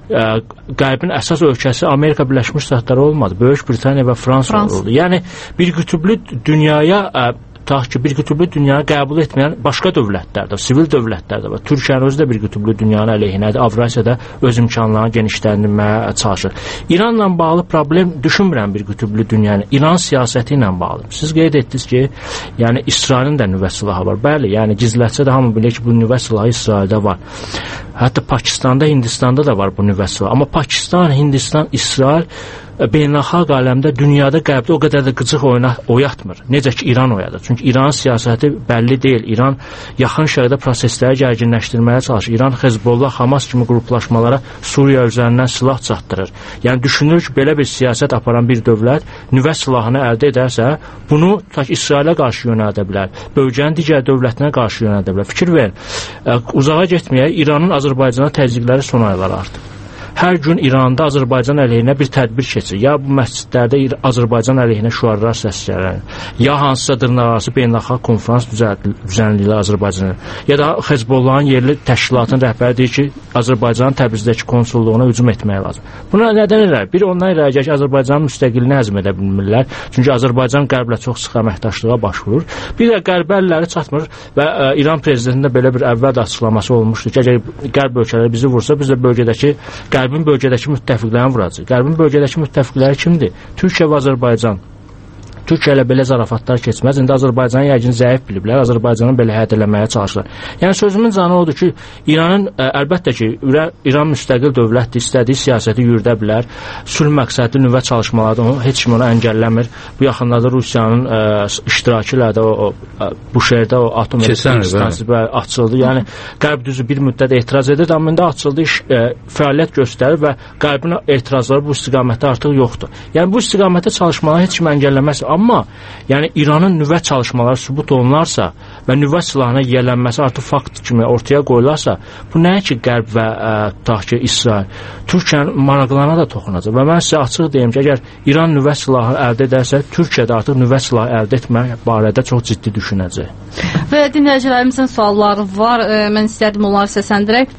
Qərbin əsas ölkəsi Amerika Birləşmiş Ştatları olmadı, Böyük Britaniya və Fransa oldu. Yəni bir qütüblü dünyaya ki, bir qütüblü dünyanı qəbul etməyən başqa dövlətlər də, sivil dövlətlər də var. Türkiyənin özü də bir qütüblü dünyanın əleyhinədir. Avrasiyada öz imkanlarını genişləndirməyə çalışır. İranla bağlı problem düşünmürəm bir qütüblü dünyanın. İran siyasəti ilə bağlı. Siz qeyd etdiniz ki, yəni İsrailin də nüvə silahı var. Bəli, yəni gizlətsə də hamı bilir ki, bu nüvə silahı İsraildə var. Hətta Pakistanda, Hindistanda da var bu nüvə silahı. Amma Pakistan, Hindistan, İsrail beynəlxalq aləmdə, dünyada Qərbdə o qədər də qıcıq oyatmır. Necə ki, İran oyadır. Çünki İranın siyasəti bəlli deyil. İran yaxın şərqdə prosesləri gərginləşdirməyə çalışır. İran Hezbollah, Hamas kimi qruplaşmalara Suriya üzərindən silah çatdırır. Yəni düşünür ki, belə bir siyasət aparan bir dövlət nüvə silahını əldə edərsə, bunu İsrailə qarşı yönəldə bilər. Bölgənin digər dövlətinə qarşı yönəldə bilər. Fikir verin. Uzağa getməyək, İranın Azərbaycana təzyiqləri son aylar artıb. Hər gün İranda Azərbaycan əleyhinə bir tədbir keçir. Ya bu məscidlərdə Azərbaycan əleyhinə şüarlar səslənir, ya hansısa dırnaqarası beynəlxalq konfrans düzənliyi Azərbaycana, ya da Hezbollahın yerli təşkilatının rəhbəri deyir ki, Azərbaycanın Təbrizdəki konsulluğuna hücum etmək lazım. Buna nədən irəli? Bir ondan irəli gəlir ki, Azərbaycanın müstəqilliyini həzm edə bilmirlər. Çünki Azərbaycan Qərblə çox sıx əməkdaşlığa başvurur. Bir də Qərb əlləri çatmır və İran prezidentində belə bir əvvəl də açıqlaması olmuşdu ki, əgər Qərb ölkələri bizi vursa, biz də bölgədəki Qərbin bölgədəki müttəfiqlərini vuracaq. Qərbin bölgədəki müttəfiqləri kimdir? Türkiyə və Azərbaycan. Türkiyə ilə belə zarafatlar keçməz. İndi Azərbaycanı yəqin zəif biliblər. Azərbaycanı belə hədələməyə çalışırlar. Yəni sözümün canı odur ki, İranın əlbəttə ki, İran müstəqil dövlətdir, istədiyi siyasəti yürüdə bilər. Sülh məqsədli nüvə çalışmaları heç kim onu əngəlləmir. Bu yaxınlarda Rusiyanın iştirakı ilə də bu şəhərdə o atom stansiyası açıldı. Yəni Qərb düzü bir müddət etiraz edir, amma indi açıldı, fəaliyyət göstərir və Qərbin etirazları bu istiqamətdə artıq yoxdur. Yəni bu istiqamətdə çalışmaları heç kim əngəlləməz. Amma yəni İranın nüvə çalışmaları sübut olunarsa və nüvə silahına yiyələnməsi artıq fakt kimi ortaya qoyularsa, bu nəyə ki Qərb və tutaq ki İsrail, Türkiyənin maraqlarına da toxunacaq. Və mən sizə açıq deyim ki, əgər İran nüvə silahı əldə edərsə, Türkiyə də artıq nüvə silahı əldə etmək barədə çox ciddi düşünəcək. Və dinləyicilərimizin sualları var. Mən istərdim onları səsləndirək.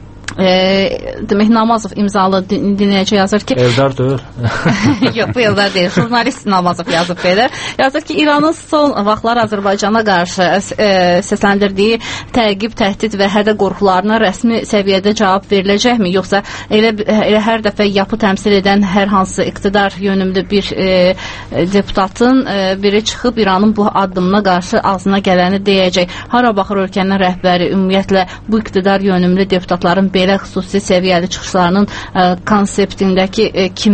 Demək Namazov imzalı dinləyici yazır ki, Eldar deyil. Yox, bu Eldar deyil. Jurnalist Namazov yazıb belə. Yazır ki, İranın son vaxtlar Azərbaycana qarşı səsləndirdiyi təqib, təhdid və hədə qorxularına rəsmi səviyyədə cavab veriləcəkmi? Yoxsa elə hər dəfə yapı təmsil edən hər hansı iqtidar yönümlü bir deputatın biri çıxıb İranın bu addımına qarşı ağzına gələni deyəcək. Hara baxır ölkənin rəhbəri ümumiyyətlə bu iqtidar yönümlü deputatların belə xüsusi səviyyəli çıxışlarının konseptindəki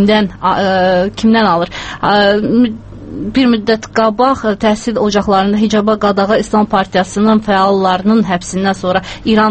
kimdən alır? Bir müddət qabaq təhsil ocaqlarında hicaba qadağa İslam Partiyasının fəallarının həbsindən sonra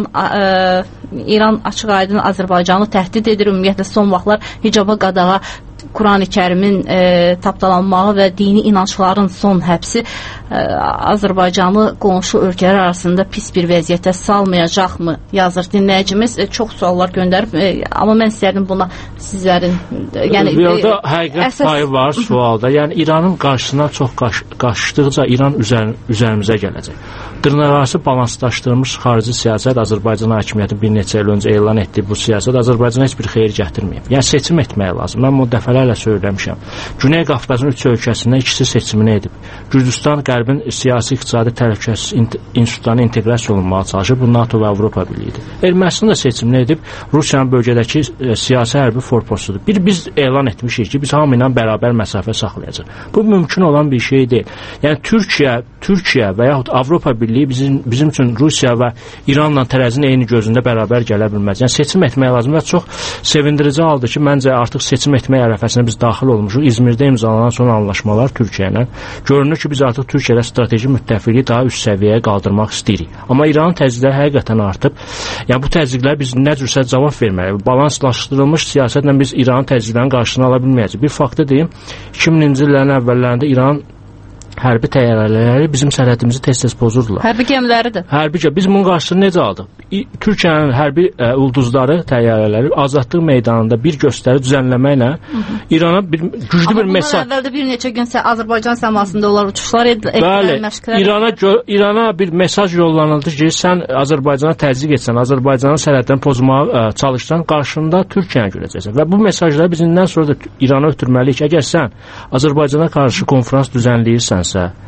İran açıq-aydın Azərbaycanı təhdid edir. Ümumiyyətlə son vaxtlar hicaba qadağa Qurani-Kərimin tapdalanmağı və dini inancların son həbsi Azərbaycanı qonşu ölkələr arasında pis bir vəziyyətə salmayacaqmı? Yazır dinləyicimiz. Çox suallar göndərib, amma mən istərdim buna sizlərin burada həqiqət payı var sualda. Yəni İranın qarşısına çox qaçdıqca İran üzərimizə gələcək. Dırnaqarası balanslaşdırılmış xarici siyasət Azərbaycan hakimiyyəti bir neçə il öncə elan etdiyi bu siyasət Azərbaycana heç bir xeyir gətirməyib. Yəni seçim etmək lazım. Mən bunu dəfələrlə söyləmişəm. Güney Qafqazın 3 ölkəsindən ikisi seçimini edib. Gürcüstan Qərbin siyasi iqtisadi təhlükəsizlik institutlarına inteqrasiya olunmağa çalışır. Bu NATO və Avropa Birliyidir. Ermənistan da seçimini edib Rusiyanın bölgədəki siyasi hərbi forposudur. Biz elan etmişik ki, biz hamı ilə bərabər məsafə saxlayacağıq. Bu mümkün olan bir şey deyil. Yəni Türkiyə və yaxud Avropa Birliyi bizim üçün Rusiya və İranla tərəzinin eyni gözündə bərabər gələ bilməz. Yəni seçim etmək lazım və çox sevindirici haldır ki, məncə artıq seçim etmək ərəfəsinə biz daxil olmuşuq. İzmirdə imzalanan son anlaşmalar Türkiyə ilə. Görünür ki, biz artıq Türkiyə ilə strateji müttəfiqliyi daha üst səviyyəyə qaldırmaq istəyirik. Amma İranın təzyiqləri həqiqətən artıb. Yəni bu təzyiqlərə biz nə cürsə cavab verməliyik. Balanslaşdırılmış siyasətlə biz İranın təzyiqlərinin qarşısını ala bilməyəcəyik. Bir faktı deyim, 2000-ci illərin əvvəllərində İran hərbi təyyarələri bizim sərhədimizi tez-tez pozurdular. Hərbi gəmiləri də. Biz bunun qarşısını necə aldıq? Türkiyənin hərbi ulduzları, təyyarələri azadlıq meydanında bir göstəri düzənləməklə İrana güclü bir mesaj. Amma əvvəldə bir neçə gün Azərbaycan səmasında onlar uçuşlar etdilər, məşqlər. İrana bir mesaj yollanıldı ki, sən Azərbaycana təzyiq etsən, Azərbaycanın sərhəddən pozmağa çalışsan, qarşında Türkiyəni görəcəksən. Və bu mesajları biz indən sonra da İrana ötürməliyik. Əgər sən Azərbaycana qarşı konfrans düzənləyirsənsə,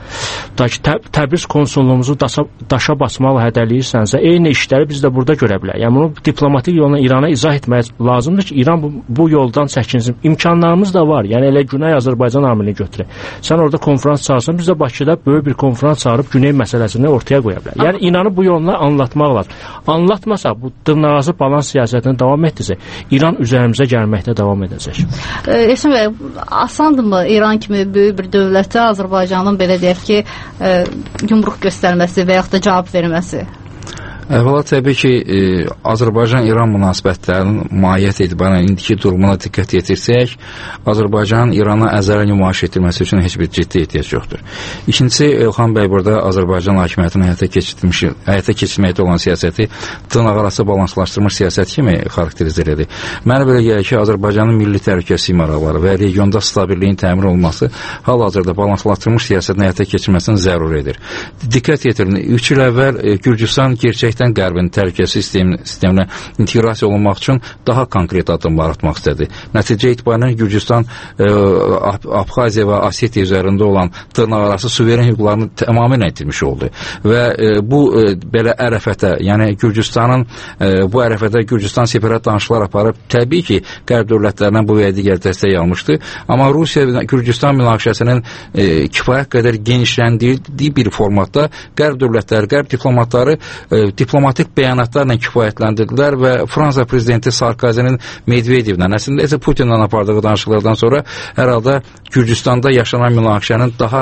Təbriz konsulluğumuzu daşa basmaqla hədələyirsənsə, eyni işləri biz də burada görə bilərik. Yəni bunu diplomatik yolla İrana izah etmək lazımdır ki, İran bu yoldan çəkinsin. İmkanlarımız da var. Yəni elə Güney Azərbaycan amilini götürək. Sən orada konfrans çağırsan, biz də Bakıda böyük bir konfrans çağırıb Güney məsələsini ortaya qoya bilərik. Yəni İranı bu yolla anlatmaq lazım. Anlatmasa, bu dırnaqarası balans siyasətini davam etdirsə, İran üzərimizə gəlməkdə davam edəcək. Esin bəy, asandırmı İran kimi böyük bir dövlətə Azərbaycanın belə deyək ki, yumruq göstərməsi və yaxud da cavab verməsi? Əvvəla təbii ki, Azərbaycan-İran münasibətlərinin mahiyyət etibarən indiki durumuna diqqət yetirsək, Azərbaycanın İrana əzələ nümayiş etdirməsi üçün heç bir ciddi ehtiyac yoxdur. İkincisi, Elxan bəy burada Azərbaycan hakimiyyətinin həyata keçirməkdə olan siyasəti dırnaqarası balanslaşdırmış siyasət kimi xarakterizə edir. Mənə belə gəlir ki, Azərbaycanın milli təhlükəsizlik maraqları və regionda stabilliyin təmin olunması hal-hazırda balanslaşdırmış siyasətin həyata keçirməsini zəruri edir. Diqqət yetirin, 3 il əvvəl Gürcüstan gerçək Qərbin təhlükəsizlik sisteminə inteqrasiya olunmaq üçün daha konkret addımlar atmaq istədi. Nəticə etibarilə Gürcüstan Abxaziya və Osetiya üzərində olan dırnaqarası suveren hüquqlarını tamamilə itirmiş oldu. Və bu belə ərəfətə, yəni Gürcüstanın bu ərəfətə Gürcüstan separat danışıqlar aparıb, təbii ki, Qərb dövlətlərindən bu və digər dəstək almışdı. Amma Rusiya Gürcüstan münaqişəsinin kifayət qədər genişləndirdiyi bir formatda Qərb dövlətləri, Qərb diplomatları diplomatik bəyanatlarla kifayətləndirdilər və Fransa prezidenti Sarkozinin Medvedevlə, əslində isə Putinlə apardığı danışıqlardan sonra hər halda Gürcüstanda yaşanan münaqişənin daha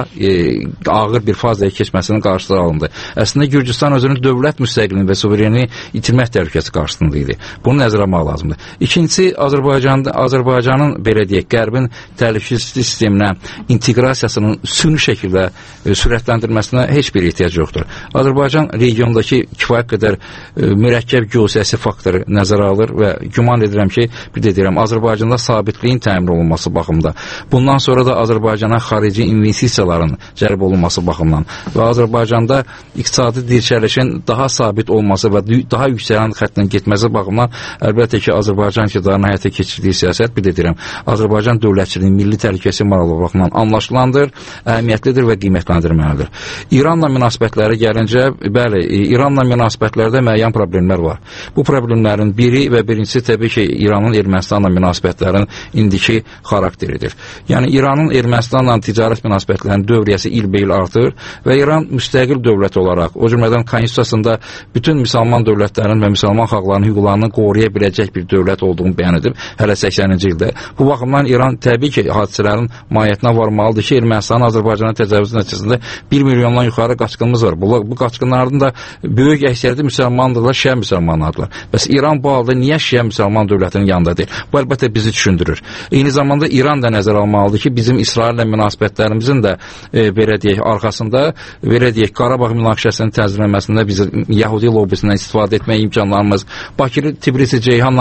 ağır bir fazaya keçməsinin qarşısı alındı. Əslində Gürcüstan özünün dövlət müstəqilliyi və suverenliyi itirmək təhlükəsi qarşısında idi. Bunu nəzərə almaq lazımdır. İkincisi, Azərbaycanın belə deyək, Qərbin təhlükəsizlik sisteminə inteqrasiyasının süni şəkildə sürətləndirməsinə heç bir ehtiyac yoxdur. Azərbaycan regiondakı kifayət qədər mürəkkəb geosiyasi faktoru nəzərə alır və güman edirəm ki, bir də deyirəm, Azərbaycanda sabitliyin təmin olunması baxımında, bundan sonra da Azərbaycana xarici investisiyaların cəlb olunması baxımından və Azərbaycanda iqtisadi dirçəlişin daha sabit olması və daha yüksələn xətdən getməsi baxımından əlbəttə ki, Azərbaycan iktidarının həyata keçirdiyi siyasət, bir də deyirəm, Azərbaycan dövlətçiliyinin milli təhlükəsizlik maraqları baxımından anlaşılandır, əhəmiyyətlidir və qiymətləndirməlidir. İranla münasibətləri gəlincə, bəli, İranla münasibətlərdə müəyyən problemlər var. Bu problemlərin biri və birincisi təbii ki, İranın Ermənistanla münasibətlərinin indiki xarakteridir. Yəni, İranın Ermənistanla ticarət münasibətlərinin dövriyyəsi ilbəil artır və İran müstəqil dövlət olaraq, o cümlədən konstitusiyasında bütün müsəlman dövlətlərinin və müsəlman xalqlarının hüquqlarını qoruya biləcək bir dövlət olduğunu bəyan edib, hələ 80-ci ildə. Bu baxımdan İran təbii ki, hadisələrin mahiyyətinə varmalıdır ki, Ermənistanın Azərbaycana təcavüzü nəticəsində 1 milyondan yuxarı qaçqınımız var. Bu qaçqınların da böyük əksəriyyəti müsəlmandırlar, şiə müsəlmanlardır. Bəs İran bu halda niyə şiə müsəlman dövlətinin yanında deyil? Bu əlbəttə bizi düşündürür. Eyni zamanda İran da nəzərə almalıdır ki, bizim İsraillə münasibətlərimizin də belə deyək, arxasında, belə deyək, Qarabağ münaqişəsinin tənzimlənməsində biz Yəhudi lobbisindən istifadə etmək imkanlarımız, Bakı, Tibrisi,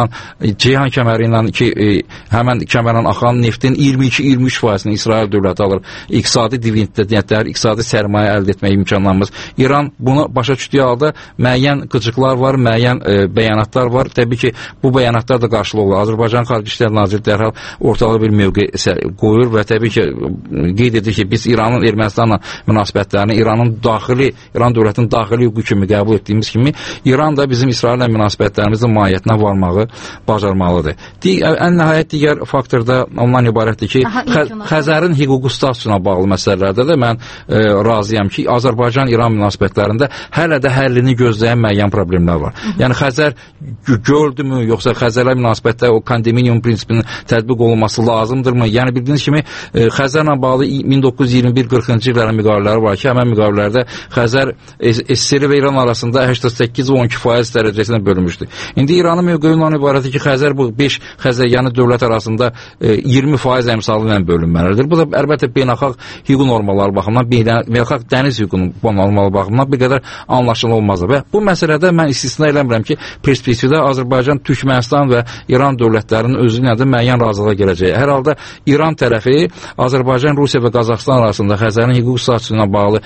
Ceyhan kəməri ilə ki, həmən kəmərdən axan neftin 22-23%-ni İsrail dövləti alır. İqtisadi dividendlər, iqtisadi sərmayə əldə etmək imkanlarımız. İran bunu başa düşdüyü halda müəyyən qıcıqlar var, müəyyən bəyanatlar var. Təbii ki, bu bəyanatlar da qarşılığı olur. Azərbaycan Xarici İşlər Naziri dərhal ortalığa bir mövqe qoyur və təbii ki, qeyd edir ki, biz İranın Ermənistanla münasibətlərini İran dövlətinin daxili hüququ kimi qəbul etdiyimiz kimi, İran da bizim İsraillə münasibətlərimizin mahiyyətinə varmağı bacarmalıdır. Ən nəhayət digər faktor da ondan ibarətdir ki, Xəzərin hüquqi statusuna bağlı məsələlərdə də mən razıyam ki, Azərbaycan-İran münasibətlərində hələ də həllini gözləyir müəyyən problemlər var. Yəni Xəzər göldümü, yoxsa Xəzərlə münasibətdə o kondominium prinsipinin tətbiq olunması lazımdırmı? Yəni bildiyiniz kimi Xəzərlə bağlı 1921-40-cı illərin müqavilələri var ki, həmən müqavilələrdə Xəzər SSR və İran arasında 88 və 12% dərəcəsində bölünmüşdü. İndi İranın mövqeyi ondan ibarətdir ki, Xəzər bu 5 Xəzəryanı dövlət arasında 20% əmsalı ilə bölünməlidir. Bu da əlbəttə beynəlxalq hüquq normalları baxımından, beynəlxalq dəniz hüququnun normalı baxımından bir qədər anlaşılmaz olmazdır. Və bu məsələdə mən istisna eləmirəm ki, perspektivdə Azərbaycan, Türkmənistan və İran dövlətlərinin özü ilə də müəyyən razılığa gələcək. Hər halda İran tərəfi Azərbaycan, Rusiya və Qazaxstan arasında Xəzərin hüquq statusuna bağlı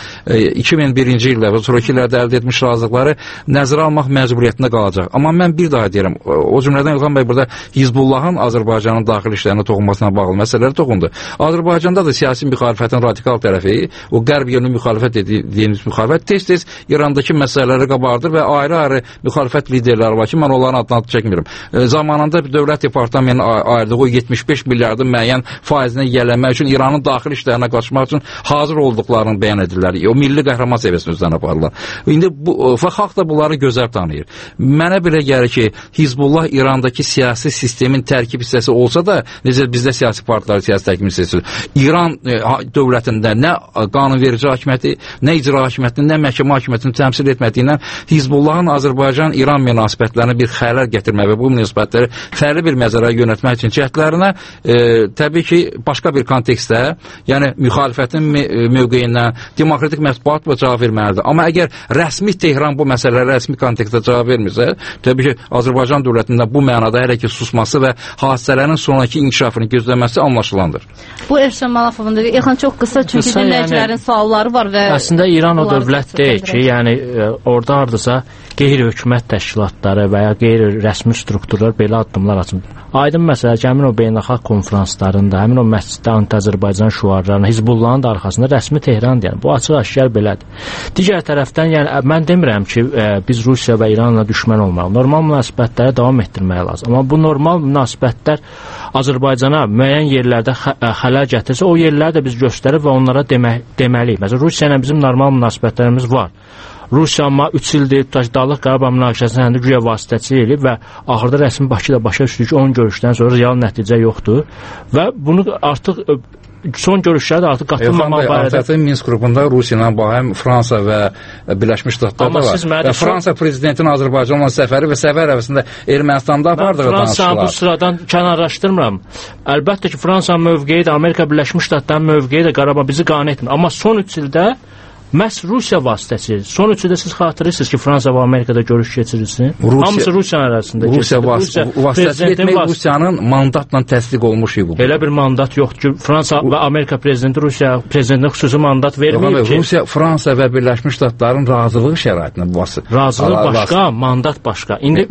2001-ci ildə və sonraki illərdə əldə etmiş razılıqları nəzərə almaq məcburiyyətində qalacaq. Amma mən bir daha deyirəm, o cümlədən İlham bəy burada Hizbullahın Azərbaycanın daxili işlərinə toxunmasına bağlı məsələləri toxundu. Azərbaycanda da siyasi müxalifətin radikal tərəfi, o qərb yönlü müxalifət dediyimiz müxalifət tez-tez İrandakı məsələləri qabardır və ayrı-ayrı müxalifət liderləri var ki, mən onların adını çəkmirəm. Zamanında dövlət departamentinin ayırdığı o 75 milyardın müəyyən faizinə yiyələnmək üçün İranın daxili işlərinə qaçmaq üçün hazır olduqlarını bəyan edirlər. O milli qəhrəman səviyyəsində özlərini aparırlar. İndi və xalq da bunları gözəl tanıyır. Mənə belə gəlir ki, Hizbullah İrandakı siyasi sistemin tərkib hissəsi olsa da, necə bizdə siyasi partiyaların siyasi tərkib hissəsi, İran dövlətində nə qanunverici hakimiyyəti, nə icra hakimiyyətini, nə məhkəmə hakimiyyətini təmsil etmədiyindən Hizbullahın Azərbaycan-İran münasibətlərinə bir xələl gətirmək və bu münasibətləri fərqli bir məzərə yönətmək üçün cəhdlərinə təbii ki, başqa bir kontekstdə, yəni müxalifətin mövqeyindən demokratik mətbuatla cavab verməlidir. Amma əgər rəsmi Tehran bu məsələlərə rəsmi kontekstdə cavab vermirsə, təbii ki, Azərbaycan dövlətində bu mənada hələ ki susması və hadisələrin sonraki inkişafını gözləməsi anlaşılandır. Bu Erşən Manafovun dediyi, İlhan çox qısa, çünki dinləyicilərin sualları var və əslində İran o dövlət deyil ki, yəni orada hardasa qeyri-hökumət təşkilatları və ya qeyri-rəsmi strukturlar belə addımlar açın. Aydın məsələ ki, həmin o beynəlxalq konfranslarında, həmin o məsciddə anti-Azərbaycan şüarlarının, Hizbullahın da arxasında rəsmi Tehran deyil. Bu açıq-aşkar belədir. Digər tərəfdən, yəni mən demirəm ki, biz Rusiya və İranla düşmən olmalı. Normal münasibətləri davam etdirmək lazım. Amma bu normal münasibətlər Azərbaycana müəyyən yerlərdə xələl gətirsə, o yerləri də biz göstərib və onlara deməliyik. Məsələn, Rusiya ilə bizim normal münasibətlərimiz var. Rusiya amma 3 ildir Dağlıq Qarabağ münaqişəsində həm də güya vasitəçilik edib və axırda rəsmi Bakı ilə başa düşdü ki, 10 görüşdən sonra real nəticə yoxdur və bunu artıq son görüşlərdə artıq qatılmamaq barədə. Artıq Minsk qrupunda Rusiya ilə həm Fransa və Birləşmiş Ştatlar da var. Və Fransa prezidentinin Azərbaycanla səfəri və səfər əvəzində Ermənistanda apardığı danışıqlar. Fransa bu sıradan kənarlaşdırmıram. Əlbəttə ki, Fransa mövqeyi də, Amerika Birləşmiş Ştatlarının mövqeyi də Qarabağ bizi qane etmir. Amma son 3 ildə məhz Rusiya vasitəçidir. Son üçüdə siz xatırlayırsınız ki, Fransa və Amerikada görüş keçirilsin. Hamısı Rusiyanın arasında keçirilsin. Rusiya vasitəçilik etmək Rusiyanın mandatla təsdiq olmuş hüququ. Belə bir mandat yoxdur ki, Fransa və Amerika prezidenti Rusiya prezidentinə xüsusi mandat vermir ki. Rusiya, Fransa və Birləşmiş Ştatların razılığı şəraitində bu. Razılıq başqa, mandat başqa. İndi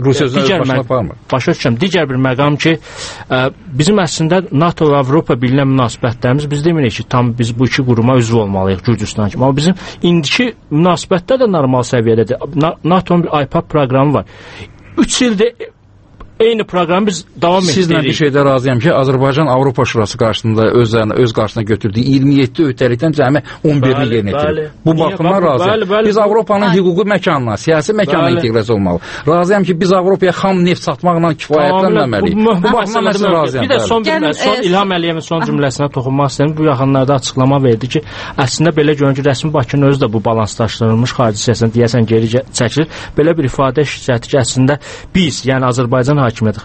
başa düşürəm. Digər bir məqam ki, bizim əslində NATO və Avropa Birliyi münasibətlərimiz, biz demirik ki, tam biz bu iki quruma üzv olmalıyıq Gürcüstan kimi. Amma bizim indiki münasibətlər də normal səviyyədədir. NATO-nun bir IPAP proqramı var. 3 ildir eyni proqramı biz davam etdiririk. Sizlə bir şeydə razıyam ki, Azərbaycan Avropa Şurası qarşısında öz qarşısına götürdüyü 27 öhdəlikdən cəmi 11-ni yerinə yetirir. Bu baxımdan razıyam. Biz Avropanın hüquqi məkanına, siyasi məkanına inteqrasiya olmalı. Razıyam ki, biz Avropaya xam neft satmaqla kifayətlənməməliyik. Bu baxımdan mən razıyam. Bir də son İlham Əliyevin son cümləsinə toxunmaq istəyirəm. Bu yaxınlarda açıqlama verdi ki, əslində belə görünür ki, rəsmi Bakının özü də bu balanslaşdırılmış xarici siyasətdən deyəsən geri çəkilir. Belə bir ifadə işlətdi ki, əslində biz, yəni Azərbaycan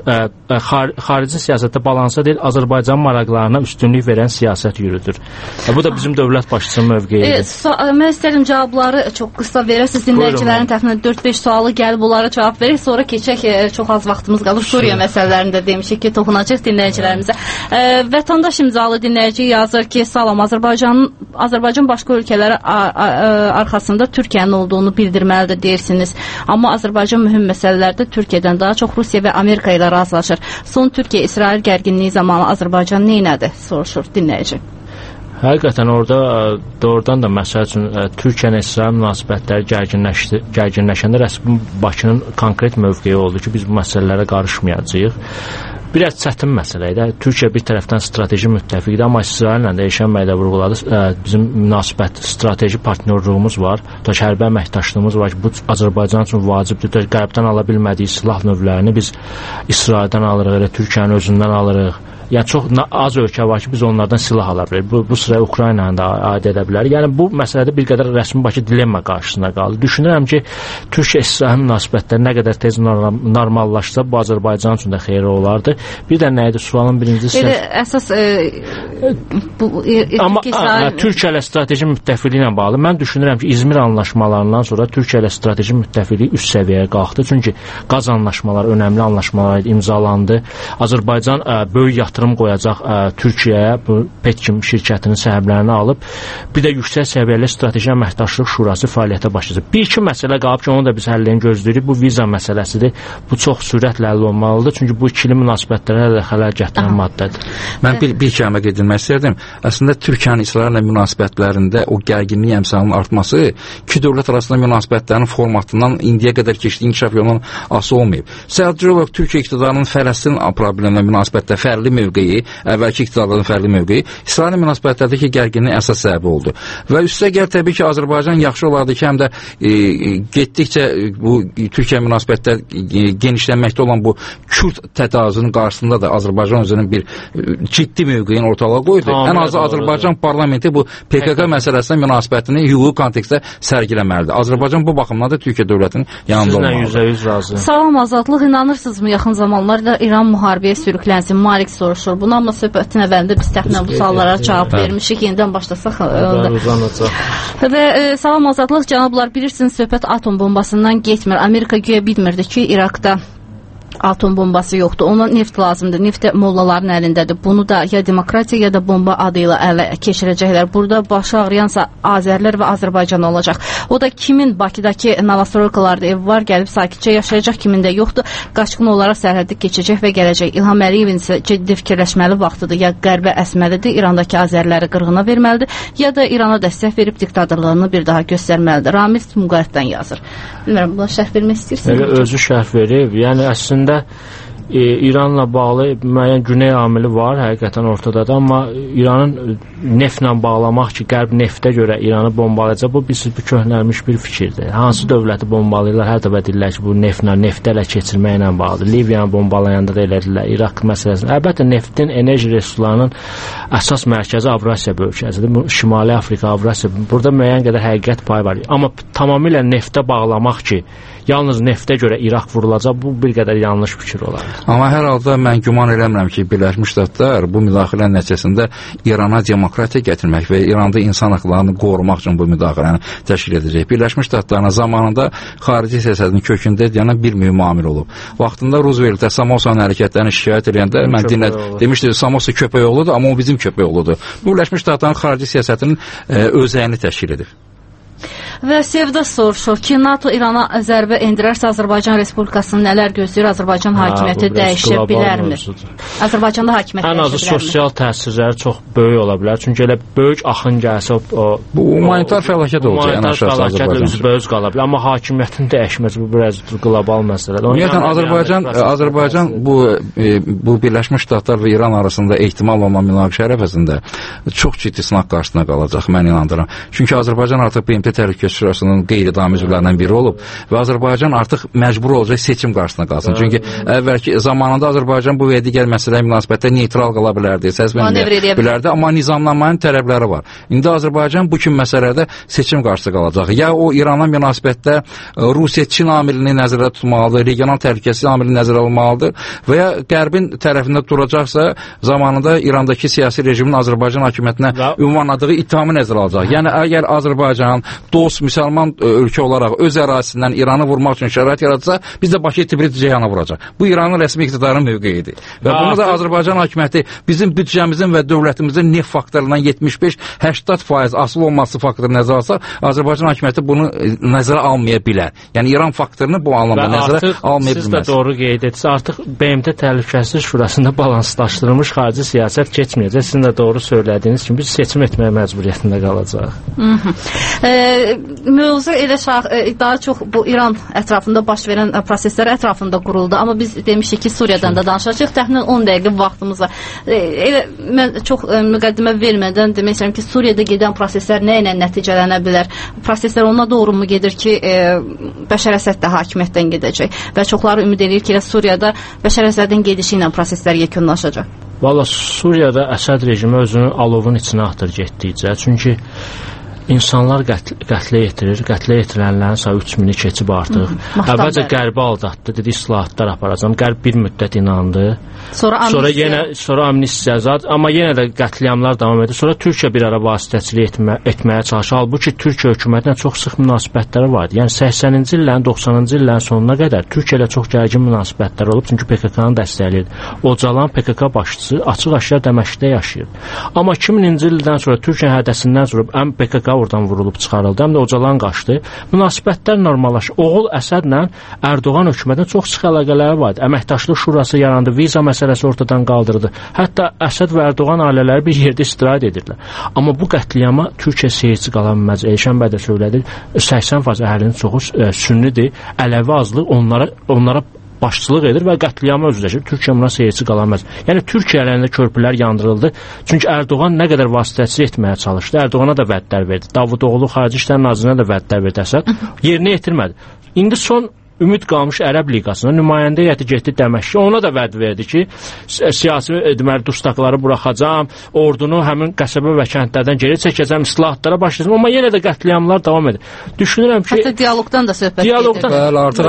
xarici siyasətdə balansa deyil, Azərbaycan maraqlarına üstünlük verən siyasət yürüdür. Bu da bizim dövlət başçısının mövqeyidir. Mən istəyirəm cavabları çox qısa verəsiniz. Dinləyicilərin tərəfindən 4-5 sualı gəlib, onlara cavab verək. Sonra keçək, çox az vaxtımız qalır. Suriya məsələlərində demişik ki, toxunacaq dinləyicilərimizə. Vətəndaş imzalı dinləyici yazır ki, salam, Azərbaycan başqa ölkələrə arxasında Türkiyənin olduğunu bildirməlidir deyirsiniz. Amma Azərbaycan mühüm məsələlərdə Türkiyədən daha çox Rusiya və Amerika ilə razılaşır. Son Türkiyə-İsrail gərginliyi zamanı Azərbaycan neynədir? Soruşur dinləyici. Həqiqətən orada doğrudan da məsəl üçün Türkiyə ilə İsrail münasibətləri gərginləşəndə rəsmi Bakının konkret mövqeyi oldu ki, biz bu məsələlərə qarışmayacağıq. biraz çətin məsələ idi. Türkiyə bir tərəfdən strateji müttəfiqdir, amma İsraillə də Eşən bəy də vurğuladı. Bizim münasibət, strateji partnyorluğumuz var. Hərbi əməkdaşlığımız var ki, bu Azərbaycan üçün vacibdir. Qərbdən ala bilmədiyi silah növlərini biz İsraildən alırıq, elə Türkiyənin özündən alırıq. Yəni çox az ölkə var ki, biz onlardan silah ala bilərik. Bu sıraya Ukraynanı da aid edə bilərik. Yəni bu məsələdə bir qədər rəsmi Bakı dilemma qarşısında qaldı. Düşünürəm ki, Türkiyə-İsrail münasibətləri nə qədər tez normallaşsa, bu Azərbaycan üçün də xeyirli olardı. Bir də nə idi sualın birincisi? Əsas amma Türkiyə ilə strateji müttəfiqliyi ilə bağlı mən düşünürəm ki, İzmir anlaşmalarından sonra Türkiyə ilə strateji müttəfiqliyi üst səviyyəyə qalxdı. Çünki Qaz anlaşmaları, önəmli anlaşmalar imzalandı. Azərbaycan böyük yatırım qoyacaq Türkiyəyə, bu Petkim şirkətinin sahiblərini alıb, bir də yüksək səviyyəli strateji əməkdaşlıq şurası fəaliyyətə başlayacaq. Bir-iki məsələ qalıb ki, onu da biz həllini gözləyirik. Bu viza məsələsidir. Bu çox sürətlə həll olmalıdır. Çünki bu ikili münasibətlərə də xələl gətirən maddədir. Mən bir kəlmə qeyd etmək istərdim. Əslində Türkiyənin İsraillə münasibətlərində o gərginlik əmsalının artması iki dövlət arasında münasibətlərin formatından indiyə qədər keçdiyi inkişaf yolundan asılı olmayıb. Sadəcə olaraq Türkiyə iqtidarının Fələstin problemlə münasibətdə fərqli mövqeyi, əvvəlki iqtidarların fərqli mövqeyi İsrail münasibətlərdəki gərginliyin əsas səbəbi oldu. Və üstə gəl təbii ki, Azərbaycan yaxşı olardı ki, həm də getdikcə bu Türkiyə münasibətlər genişlənməkdə olan bu Kürd tədavüzünün qarşısında da Azərbaycan özünün bir ciddi mövqeyini ortalığa qoydu. Ən azı Azərbaycan parlamenti bu PKK məsələsinə münasibətini hüquqi kontekstdə sərgiləməlidir. Azərbaycan bu baxımdan da Türkiyə dövlətinin yanında olmalıdır. Sizlə %100 razıyam. Salam Azadlıq, inanırsınızmı yaxın zamanlarda İran müharibəyə sürüklənsin? Malik soruşur. Bunu amma söhbətin əvvəlində biz təxminən bu suallara cavab vermişik. Yenidən başlasaq. Və salam Azadlıq, cənablar, bilirsiniz söhbət atom bombasından getmir. Amerika güya bilmirdi ki, İraqda atom bombası yoxdur. Ona neft lazımdır. Neft də mollaların əlindədir. Bunu da ya demokratiya ya da bomba adı ilə ələ keçirəcəklər. Burada başı ağrıyansa Azərlər və Azərbaycan olacaq. O da kimin Bakıdakı Novostroykalarda ev var, gəlib sakitcə yaşayacaq, kimin də yoxdur. Qaçqın olaraq sərhəddi keçəcək və gələcək. İlham Əliyevin isə ciddi fikirləşməli vaxtıdır. Ya qərbə əsməlidir, İrandakı Azərləri qırğına verməlidir, ya da İrana dəstək verib diktatorluğunu bir daha göstərməlidir. Ramiz Müqayətdən yazır. Bilmirəm, buna şərh vermək istəyirsiniz? Elə özü şərh verib. Yəni əslində İranla bağlı müəyyən güney amili var, həqiqətən ortadadır, amma İranın neftlə bağlamaq ki, qərb neftə görə İranı bombalayacaq, bu köhnəlmiş bir fikirdir. Hansı dövləti bombalayırlar, hər dəfə deyirlər ki, bu neftə ələ keçirməklə bağlıdır. Liviyanı bombalayanda da elədilər, İraq məsələsində. Əlbəttə, neftin, enerji resurslarının əsas mərkəzi Avrasiya bölgəsidir. Şimali Afrika, Avrasiya, burada müəyyən qədər həqiqət payı var. Amma tamamilə neftə bağlamaq ki, yalnız neftə görə İraq vurulacaq, bu bir qədər yanlış fikir olar. Amma hər halda mən güman eləmirəm ki, Birləşmiş Ştatlar bu müdaxilə nəticəsində İrana demokratiya gətirmək və İranda insan hüquqlarını qorumaq üçün bu müdaxiləni təşkil edəcək. Birləşmiş Ştatların zamanında xarici siyasətinin kökündə deyənə bir mühüm amil olub. Vaxtında Rooseveltə Samosa'nın hərəkətlərini şikayət edəndə mən demişdim, Samosa köpək oğludur, amma o bizim köpək oğludur. Birləşmiş Ştatların xarici siyasətinin özəyini təşkil edir. Və Sevda soruşur ki, NATO İrana zərbə endirərsə Azərbaycan Respublikasının nələr gözləyir? Azərbaycan hakimiyyəti dəyişə bilərmi? Azərbaycanda hakimiyyət ən azı sosial təsirləri çox böyük ola bilər. Çünki elə böyük axın gəlsə bu humanitar fəlakət olacaq ən aşağısı Azərbaycan. Üzbəüz qala bilər. Amma hakimiyyətin dəyişməsi bu biraz qlobal məsələdir. Ümumiyyətlə Azərbaycan bu Birləşmiş Ştatlar və İran arasında ehtimal olunan münaqişə ərəfəsində çox ciddi sınaq qarşısında qalacaq, mən inanıram. Çünki Azərbaycan artıq BMT Təhlükəsizlik Şurasının qeyri-daimi üzvlərindən biri olub və Azərbaycan artıq məcbur olacaq seçim qarşısına qalsın. Çünki əvvəlki zamanında Azərbaycan bu və digər məsələyə münasibətdə neytral qala bilərdi, səs verməyə bilərdi, amma nizamlanmanın tələbləri var. İndi Azərbaycan bu kimi məsələlərdə seçim qarşısında qalacaq. Ya o İrana münasibətdə Rusiya-Çin amilini nəzərdə tutmalıdır, regional təhlükəsizlik amilini nəzərə almalıdır və ya Qərbin tərəfində duracaqsa zamanında İrandakı siyasi rejimin Azərbaycan hakimiyyətinə ünvanladığı ittihamı nəzərə alacaq. Yəni əgər Azərbaycan dost müsəlman ölkə olaraq öz ərazisindən İranı vurmaq üçün şərait yaratsa, biz də Bakı Tibrit Ceyhanı vuracaq. Bu İranın rəsmi iqtidarının mövqeyidir. Və bunu da Azərbaycan hakimiyyəti bizim büdcəmizin və dövlətimizin neft faktorundan 75-80% asılı olması faktoru nəzərə alsa, Azərbaycan hakimiyyəti bunu nəzərə almaya bilər. Yəni İran faktorunu bu anlamda nəzərə almaya bilməz. Siz də doğru qeyd etsiniz. Artıq BMT Təhlükəsizlik Şurasında balanslaşdırılmış xarici siyasət keçməyəcək. Sizin də doğru söylədiyiniz kimi biz seçim etməyə məcburiyyətində qalacaq. mövzu elə daha çox bu İran ətrafında baş verən proseslər ətrafında quruldu. Amma biz demişik ki, Suriyadan da danışacağıq. Təxminən 10 dəqiqə vaxtımız var. Elə mən çox müqəddimə vermədən demək istəyirəm ki, Suriyada gedən proseslər nə ilə nəticələnə bilər? Proseslər ona doğru mu gedir ki, Bəşər Əsəd də hakimiyyətdən gedəcək və çoxları ümid edir ki, Suriyada Bəşər Əsədin gedişi ilə proseslər yekunlaşacaq. Valla Suriyada Əsəd rejimi özünü alovun içinə atır getdikcə. Çünki insanlar qətlə yetirir. Qətlə yetirənlərin sayı 3000-i keçib artıq. Əvvəlcə Qərbi aldatdı, dedi islahatlar aparacam. Qərb bir müddət inandı. Sonra amnistiya zad, amma yenə də qətliamlar davam edir. Sonra Türkiyə bir ara vasitəçilik etməyə çalışır. Halbuki Türkiyə hökumətinə çox sıx münasibətləri vardı. Yəni 80-ci illərin, 90-cı illərin sonuna qədər Türkiyə ilə çox gərgin münasibətlər olub, çünki PKK-nı dəstəkləyirdi. Öcalan PKK başçısı açıq-aşkar Dəməşqdə yaşayır. Amma 2000-ci ildən sonra Türkiyə hədəsindən sonra həm PKK oradan vurulub çıxarıldı, həm də Öcalan qaçdı. Münasibətlər normallaşır. Oğul Əsədlə Ərdoğan hökumətinin çox sıx əlaqələri vardı. Əməkdaşlıq şurası yarandı, viza məsələsi ortadan qaldırdı. Hətta Əsəd və Ərdoğan ailələri bir yerdə istirahət edirlər. Amma bu qətliama Türkiyə seyirci qala bilməz. Elşən bəy də söylədi, 80% əhalinin çoxu sünnidir, Ələvi azlıq onlara başçılıq edir və qətliama üzləşir. Türkiyə buna seyirci qala bilməz. Yəni Türkiyə əlində körpülər yandırıldı. Çünki Ərdoğan nə qədər vasitəçilik etməyə çalışdı. Ərdoğana da vədlər verdi. Davutoğlu Xarici İşlər Nazirinə də vədlər verdi Əsəd. Yerinə yetirmədi. İndi son ümid qalmış Ərəb Liqasına nümayəndə heyəti getdi Dəməşqə. Ona da vəd verdi ki, siyasi deməli dustaqları buraxacam, ordunu həmin qəsəbə və kəndlərdən geri çəkəcəm, islahatlara başlayacam. Amma yenə də qətliamlar davam edir. Düşünürəm ki, hətta dialoqdan da söhbət gedir. Bəli, artıq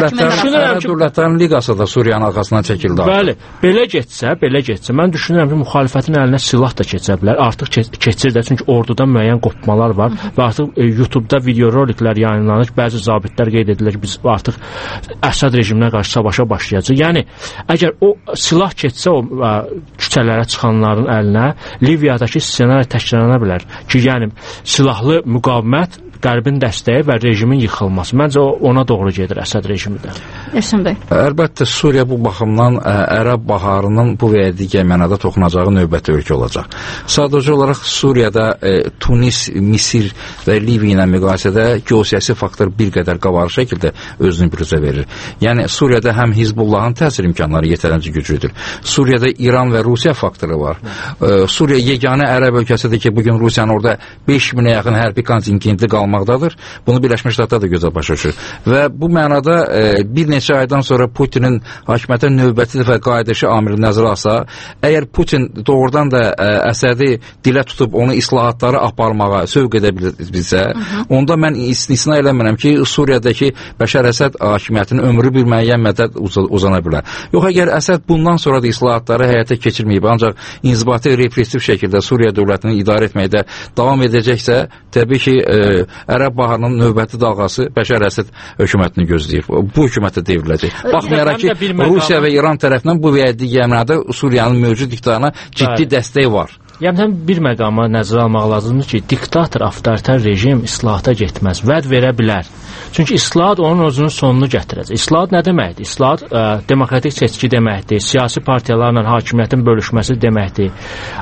Ərəb dövlətlərin liqası da Suriyanın arxasından çəkildi. Bəli, belə getsə, mən düşünürəm ki, müxalifətin əlinə silah da keçə bilər. Artıq keçir də, çünki orduda müəyyən qopmalar var və artıq YouTube-da videoroliklər yayınlanır. Bəzi zabitlər qeyd edirlər ki, biz artıq Əsəd rejiminə qarşı savaşa başlayacaq. Yəni, əgər o silah keçsə o küçələrə çıxanların əlinə, Liviyadakı ssenari təkrarlana bilər ki, yəni silahlı müqavimət, Qərbin dəstəyi və rejimin yıxılması. Məncə ona doğru gedir Əsəd rejimi də. Erşən bəy. Əlbəttə Suriya bu baxımdan Ərəb baharının bu və ya digər mənada toxunacağı növbəti ölkə olacaq. Sadəcə olaraq Suriyada Tunis, Misir və Liviya ilə müqayisədə geosiyasi faktor bir qədər qabarıq şəkildə özünü büruzə verir. Yəni Suriyada həm Hizbullahın təsir imkanları yetərincə güclüdür. Suriyada İran və Rusiya faktoru var. Suriya yeganə Ərəb ölkəsidir ki, bugün Rusiyanın orada 5000-ə yaxın hərbi kontingenti qalmaqdadır. Bunu Birləşmiş Ştatlar da gözə başa düşür. Və bu mənada bir neçə aydan sonra Putinin hakimiyyətə növbəti dəfə qayıdışı amili nəzərə alsa, əgər Putin doğrudan da Əsədi dilə tutub onu islahatları aparmağa sövq edə bilsə, onda mən istisna eləmirəm ki, Suriyadakı Bəşər Əsəd hakimiyyətinin ömrü bir müəyyən müddət uzana bilər. Yox, əgər Əsəd bundan sonra da islahatları həyata keçirməyib, ancaq inzibati repressiv şəkildə Suriya dövlətini idarə etməkdə davam edəcəksə, təbii ki, Ərəb baharının növbəti dalğası Bəşər Əsəd hökumətini gözləyir. Bu hökumətə devriləcək. Baxmayaraq ki, Rusiya və İran tərəfindən bu və ya digər mənada Suriyanın mövcud iktidarına ciddi dəstəyi var. Yəni bir məqama nəzərə almaq lazımdır ki, diktator, avtoritar rejim islahata getməz, vəd verə bilər. Çünki islahat onun özünün sonunu gətirəcək. İslahat nə deməkdir? İslahat demokratik seçki deməkdir, siyasi partiyalarla hakimiyyətin bölüşməsi deməkdir.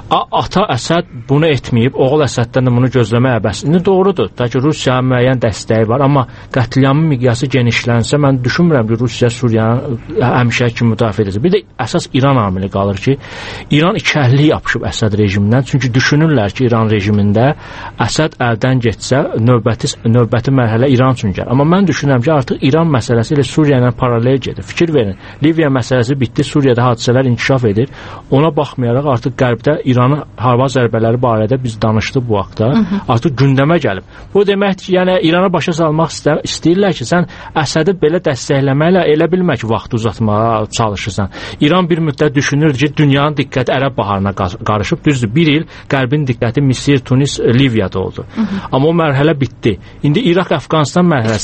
Ata Əsəd bunu etməyib, oğul Əsəddən də bunu gözləmək əbəs. İndi doğrudur, da ki, Rusiyanın müəyyən dəstəyi var, amma qətliamın miqyası genişlənsə, mən düşünmürəm ki, Rusiya Suriyanı həmişə kimi müdafiə edəcək. Bir də əsas İran amili qalır ki, İran ikəhəllik yapışıb Əsəd rejimindən. Çünki düşünürlər ki, İran rejimində Əsəd əldən getsə, növbəti mərhələ İran üçün gəlir. Amma mən düşünürəm ki, artıq İran məsələsi ilə Suriya ilə paralel gedir. Fikir verin, Liviya məsələsi bitdi, Suriyada hadisələr inkişaf edir. Ona baxmayaraq artıq Qərbdə İranın hava zərbələri barədə biz danışdıq bu vaxtda. Artıq gündəmə gəlib. Bu deməkdir ki, yəni İrana başa salmaq istəyirlər ki, sən Əsədi belə dəstəkləməklə elə bilmə ki, vaxtı uzatmağa çalışırsan. İran bir müddət düşünürdü ki, dünyanın diqqəti Ərəb baharına qarışıb. Düzdür, bir il Qərbin diqqəti Misir, Tunis, Liviyada oldu. Amma o mərhələ bitdi. İndi İraq-Əfqanistan mərhələsi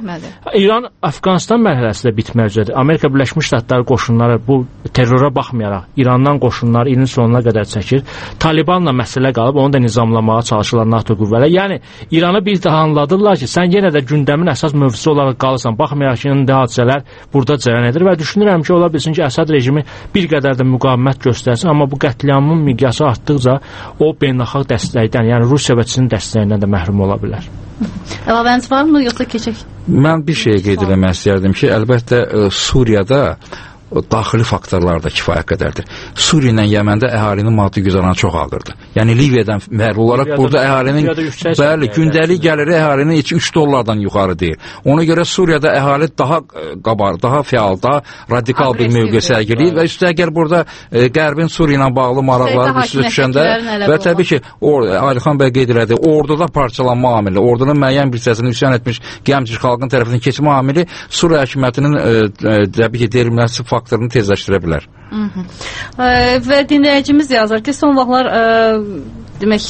İran Əfqanistan mərhələsi də bitmək üzrədir. Amerika Birləşmiş Ştatları qoşunları bu terrora baxmayaraq İrandan qoşunları ilin sonuna qədər çəkir. Talibanla məsələ qalıb, onu da nizamlamağa çalışırlar NATO qüvvələri. Yəni İranı bir daha anladırlar ki, sən yenə də gündəmin əsas mövzusu olaraq qalırsan. Baxmayaraq ki, indi hadisələr burada cərəyan edir və düşünürəm ki, ola bilsin ki, Əsəd rejimi bir qədər də müqavimət göstərsin, amma bu qətliamın miqyası artdıqca o beynəlxalq dəstəkdən, yəni Rusiya və Çinin dəstəyindən də məhrum ola bilər. Əlavəniz varmı, yoxsa keçək? Mən bir şey qeyd eləmək istərdim ki, əlbəttə Suriyada daxili faktorlar da kifayət qədərdir. Suriya ilə Yəməndə əhalinin maddi güzəranı çox ağırdır. Yəni Liviyadan məhv olaraq burada əhalinin bəli, gündəlik gəliri əhalinin heç $3 yuxarı deyil. Ona görə Suriyada əhali daha qabar, daha fəal, daha radikal bir mövqe sərgiləyir və üstə əgər burada Qərbin Suriya ilə bağlı maraqları üstə düşəndə və təbii ki, Alixan bəy qeyd elədi, orduda parçalanma amili, ordunun müəyyən bir hissəsini üsyan etmiş gəmçi xalqın tərəfindən keçmə amili Suriya hökumətinin təbii ki, derilməsi faktorunu tezləşdirə bilər. Və dinləyicimiz yazır ki, son vaxtlar demək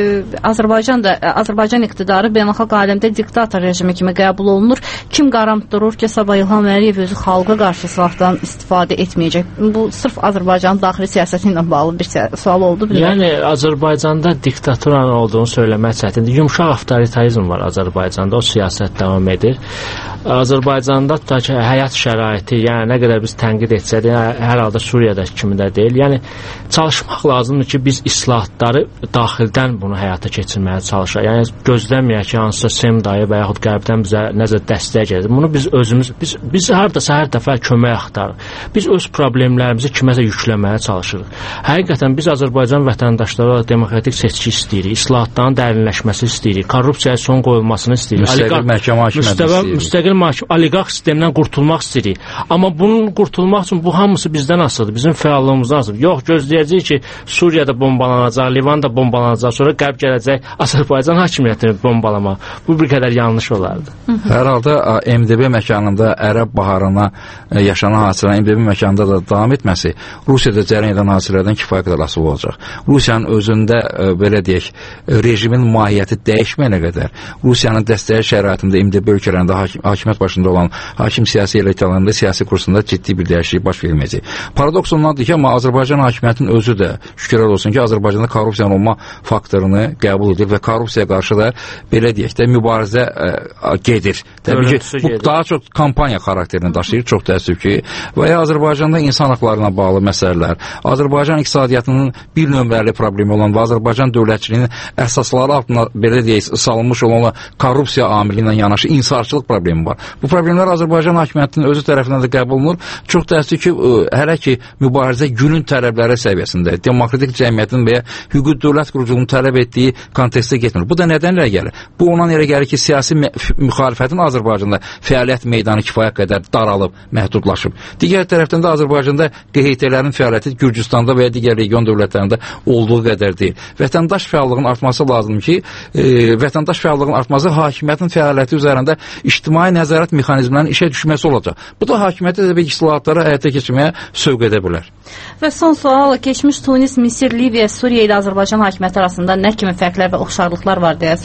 Azərbaycan iqtidarı beynəlxalq aləmdə diktator rejimi kimi qəbul olunur. Kim qarant durur ki, sabah İlham Əliyev özü xalqa qarşı silahdan istifadə etməyəcək? Bu sırf Azərbaycanın daxili siyasəti ilə bağlı bir sual oldu. Yəni Azərbaycanda diktatoranın olduğunu söyləmək çətindir. Yumşaq avtoritarizm var Azərbaycanda, o siyasət davam edir. Azərbaycanda tutaq ki, həyat şəraiti, yəni nə qədər biz tənqid etsək də, hər halda Suriyadakı kimi də deyil. Yəni çalışmaq lazımdır ki, biz islahatları daxildən bunu həyata keçirməyə çalışaq. Yəni gözləməyək ki, hansısa Sem dayı və yaxud qərbdən bizə nəzər dəstək gəlir. Bunu biz özümüz, biz hardasa hər dəfə kömək axtarırıq. Biz öz problemlərimizi kiməsə yükləməyə çalışırıq. Həqiqətən biz Azərbaycan vətəndaşları olaraq demokratik seçki istəyirik, islahatların dərinləşməsi istəyirik, korrupsiyaya son qoyulmasını istəyirik. Müstəqil məhkəmə hakimiyyəti istəyirik. Oliqarx sistemdən qurtulmaq istəyirik. Amma bunun qurtulmaq üçün bu hamısı bizdən asılıdır, bizim fəallığımızdan asılıdır. Yox, gözləyəcəyik ki, Suriyada bombalanacaq, Livanda bombalanacaq, sonra Qərb gələcək Azərbaycan hakimiyyətini bombalamaq. Bu bir qədər yanlış olardı. Hər halda MDB məkanında Ərəb baharına yaşanan hadisələrin MDB məkanında da davam etməsi Rusiyada cərəyan edən hadisələrdən kifayət qədər asılı olacaq. Rusiyanın özündə belə deyək, rejimin mahiyyəti dəyişməyənə qədər Rusiyanın dəstəyi şəraitində MDB ölkələrində hakimiyyət başında olan hakim siyasi elitlərində siyasi kursunda ciddi bir dəyişiklik baş verməyəcək. Paradoks ondandır ki, amma Azərbaycan hakimiyyətinin özü də şükürlər olsun ki, Azərbaycanda korrupsiyanın olma faktorunu qəbul edir və korrupsiyaya qarşı da belə deyək də mübarizə gedir. Təbii ki, bu daha çox kampaniya xarakterini daşıyır, çox təəssüf ki, və ya Azərbaycanda insan haqlarına bağlı məsələlər, Azərbaycan iqtisadiyyatının bir nömrəli problemi olan və Azərbaycan dövlətçiliyinin əsasları altında belə deyək salınmış olan korrupsiya amili ilə yanaşı inhisarçılıq problemi var. Bu problemlər Azərbaycan hakimiyyətinin özü tərəfindən də qəbul olunur. Çox təəssüf ki, hələ ki mübarizə günün tələbləri səviyyəsində, demokratik cəmiyyətin və ya hüquq dövlət quruculuğunun tələb etdiyi kontekstə getmir. Bu da nədən irəli gəlir? Bu ondan irəli gəlir ki, siyasi müxalifətin Azərbaycanda fəaliyyət meydanı kifayət qədər daralıb, məhdudlaşıb. Digər tərəfdən də Azərbaycanda QHT-lərin fəaliyyəti Gürcüstanda və ya digər region dövlətlərində olduğu qədər deyil. Vətəndaş fəallığının artması lazımdır ki, vətəndaş fəallığının artması hakimiyyətin fəaliyyəti üzərində ictimai nəzarət mexanizmlərinin işə düşməsi olacaq. Bu da hakimiyyətə də islahatları həyata keçirməyə sövq edə bilər. Və son sual, keçmiş Tunis, Misir, Liviya, Suriya ilə Azərbaycan hakimiyyəti arasında nə kimi fərqlər və oxşarlıqlar var deyə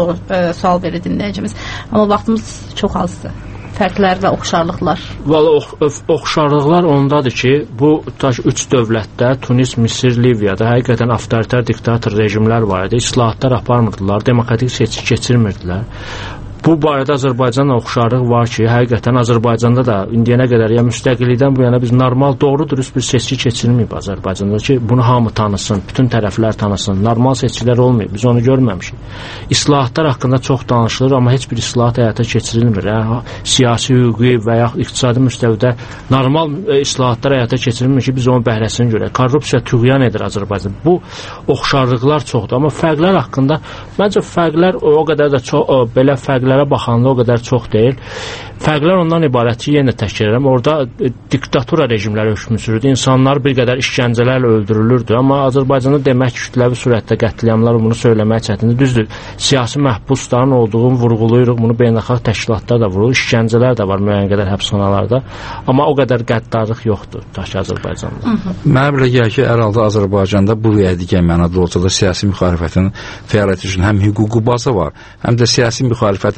sual verir dinləyicimiz. Amma vaxtımız çox azdır. Fərqlər və oxşarlıqlar. Oxşarlıqlar ondadır ki, bu üç dövlətdə, Tunis, Misir, Liviyada həqiqətən avtoritar diktator rejimlər var idi. İslahatlar aparmırdılar, demokratik seçki keçirmirdilər. Bu barədə Azərbaycanla oxşarlıq var ki, həqiqətən Azərbaycanda da indiyənə qədər ya müstəqillikdən bu yana biz normal, doğru dürüst bir seçki keçirilməyib Azərbaycanda ki, bunu hamı tanısın, bütün tərəflər tanısın. Normal seçkilər olmayıb, biz onu görməmişik. İslahatlar haqqında çox danışılır, amma heç bir islahat həyata keçirilmir. Siyasi, hüquqi və ya iqtisadi müstəvidə normal islahatlar həyata keçirilmir ki, biz onun bəhrəsini görək. Korrupsiya tüğyan edir Azərbaycanda. Bu oxşarlıqlar çoxdur, amma fərqlər haqqında məncə fərqlər o qədər də çox belə fərqlər baxanda o qədər çox deyil. Fərqlər ondan ibarət ki, yenə təkrar edirəm, orada diktatura rejimləri hökm sürürdü. İnsanlar bir qədər işgəncələrlə öldürülürdü, amma Azərbaycanda demək kütləvi surətdə qətliamlar bunu söyləmək çətindir. Düzdür, siyasi məhbusların olduğunu vurğulayırıq, bunu beynəlxalq təşkilatlar da vurulur, işgəncələr də var müəyyən qədər həbsxanalarda, amma o qədər qəddarlıq yoxdur ki, Azərbaycanda. Mənə belə gəlir ki, hər halda Azərbaycanda bu və ya digər mənada olsa da siyasi müxalifətin fəaliyyəti üçün həm hüquqi bazı var, həm də siyasi müxalifətin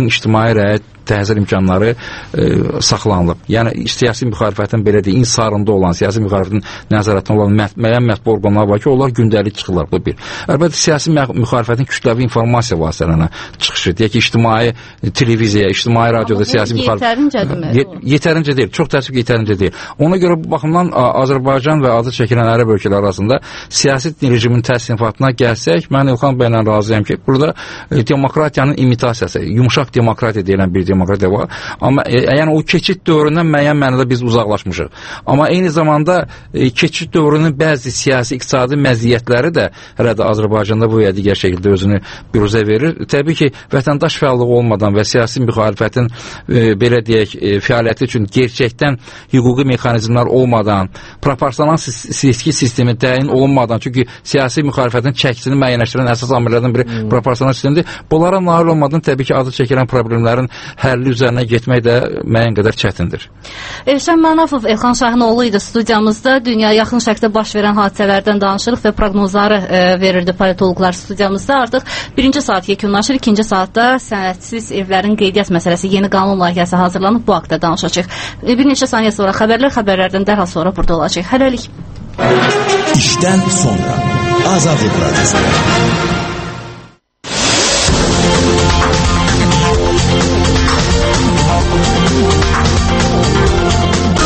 bütün ictimai rəayət təhsil imkanları saxlanılıb. Yəni siyasi müxalifətin belə deyək, insarında olan, siyasi müxalifətin nəzarətində olan müəyyən mətbu orqanlar var ki, onlar gündəlik çıxırlar. Bu bir. Əlbəttə siyasi müxalifətin kütləvi informasiya vasitələrinə çıxışı, deyək ki, ictimai televiziya, ictimai radioda siyasi müxalifət yetərincə deyil, çox təəssüf yetərincə deyil. Ona görə bu baxımdan Azərbaycan və adı çəkilən ərəb ölkələri arasında siyasi rejimin təsnifatına gəlsək, mən İlxan bəylə razıyam ki, burada demokratiyanın imitasiyası, yumşaq demokratiya deyilən bir demokratiya var. Amma yəni o keçid dövründən müəyyən mənada biz uzaqlaşmışıq. Amma eyni zamanda keçid dövrünün bəzi siyasi, iqtisadi məziyyətləri də hələ də Azərbaycanda bu ya digər şəkildə özünü büruzə verir. Təbii ki, vətəndaş fəallığı olmadan və siyasi müxalifətin belə deyək, fəaliyyəti üçün gerçəkdən hüquqi mexanizmlər olmadan, proporsional seçki sistemi təyin olunmadan, çünki siyasi müxalifətin çəkisini müəyyənləşdirən əsas amillərdən biri proporsional sistemdir. Bunlara nail olmadan təbii ki, adı çəkilən problemlərin həlli üzərinə getmək də müəyyən qədər çətindir. Elşən Mənafov, Elxan Şahinoğlu idi studiyamızda. Dünya yaxın şərqdə baş verən hadisələrdən danışırıq və proqnozları verirdi politoloqlar studiyamızda. Artıq birinci saat yekunlaşır, ikinci saatda sənədsiz evlərin qeydiyyat məsələsi, yeni qanun layihəsi hazırlanıb, bu haqda danışacaq. Bir neçə saniyə sonra xəbərlərdən dərhal sonra burada olacaq. Hələlik. İşdən sonra Azadlıq Radyosu.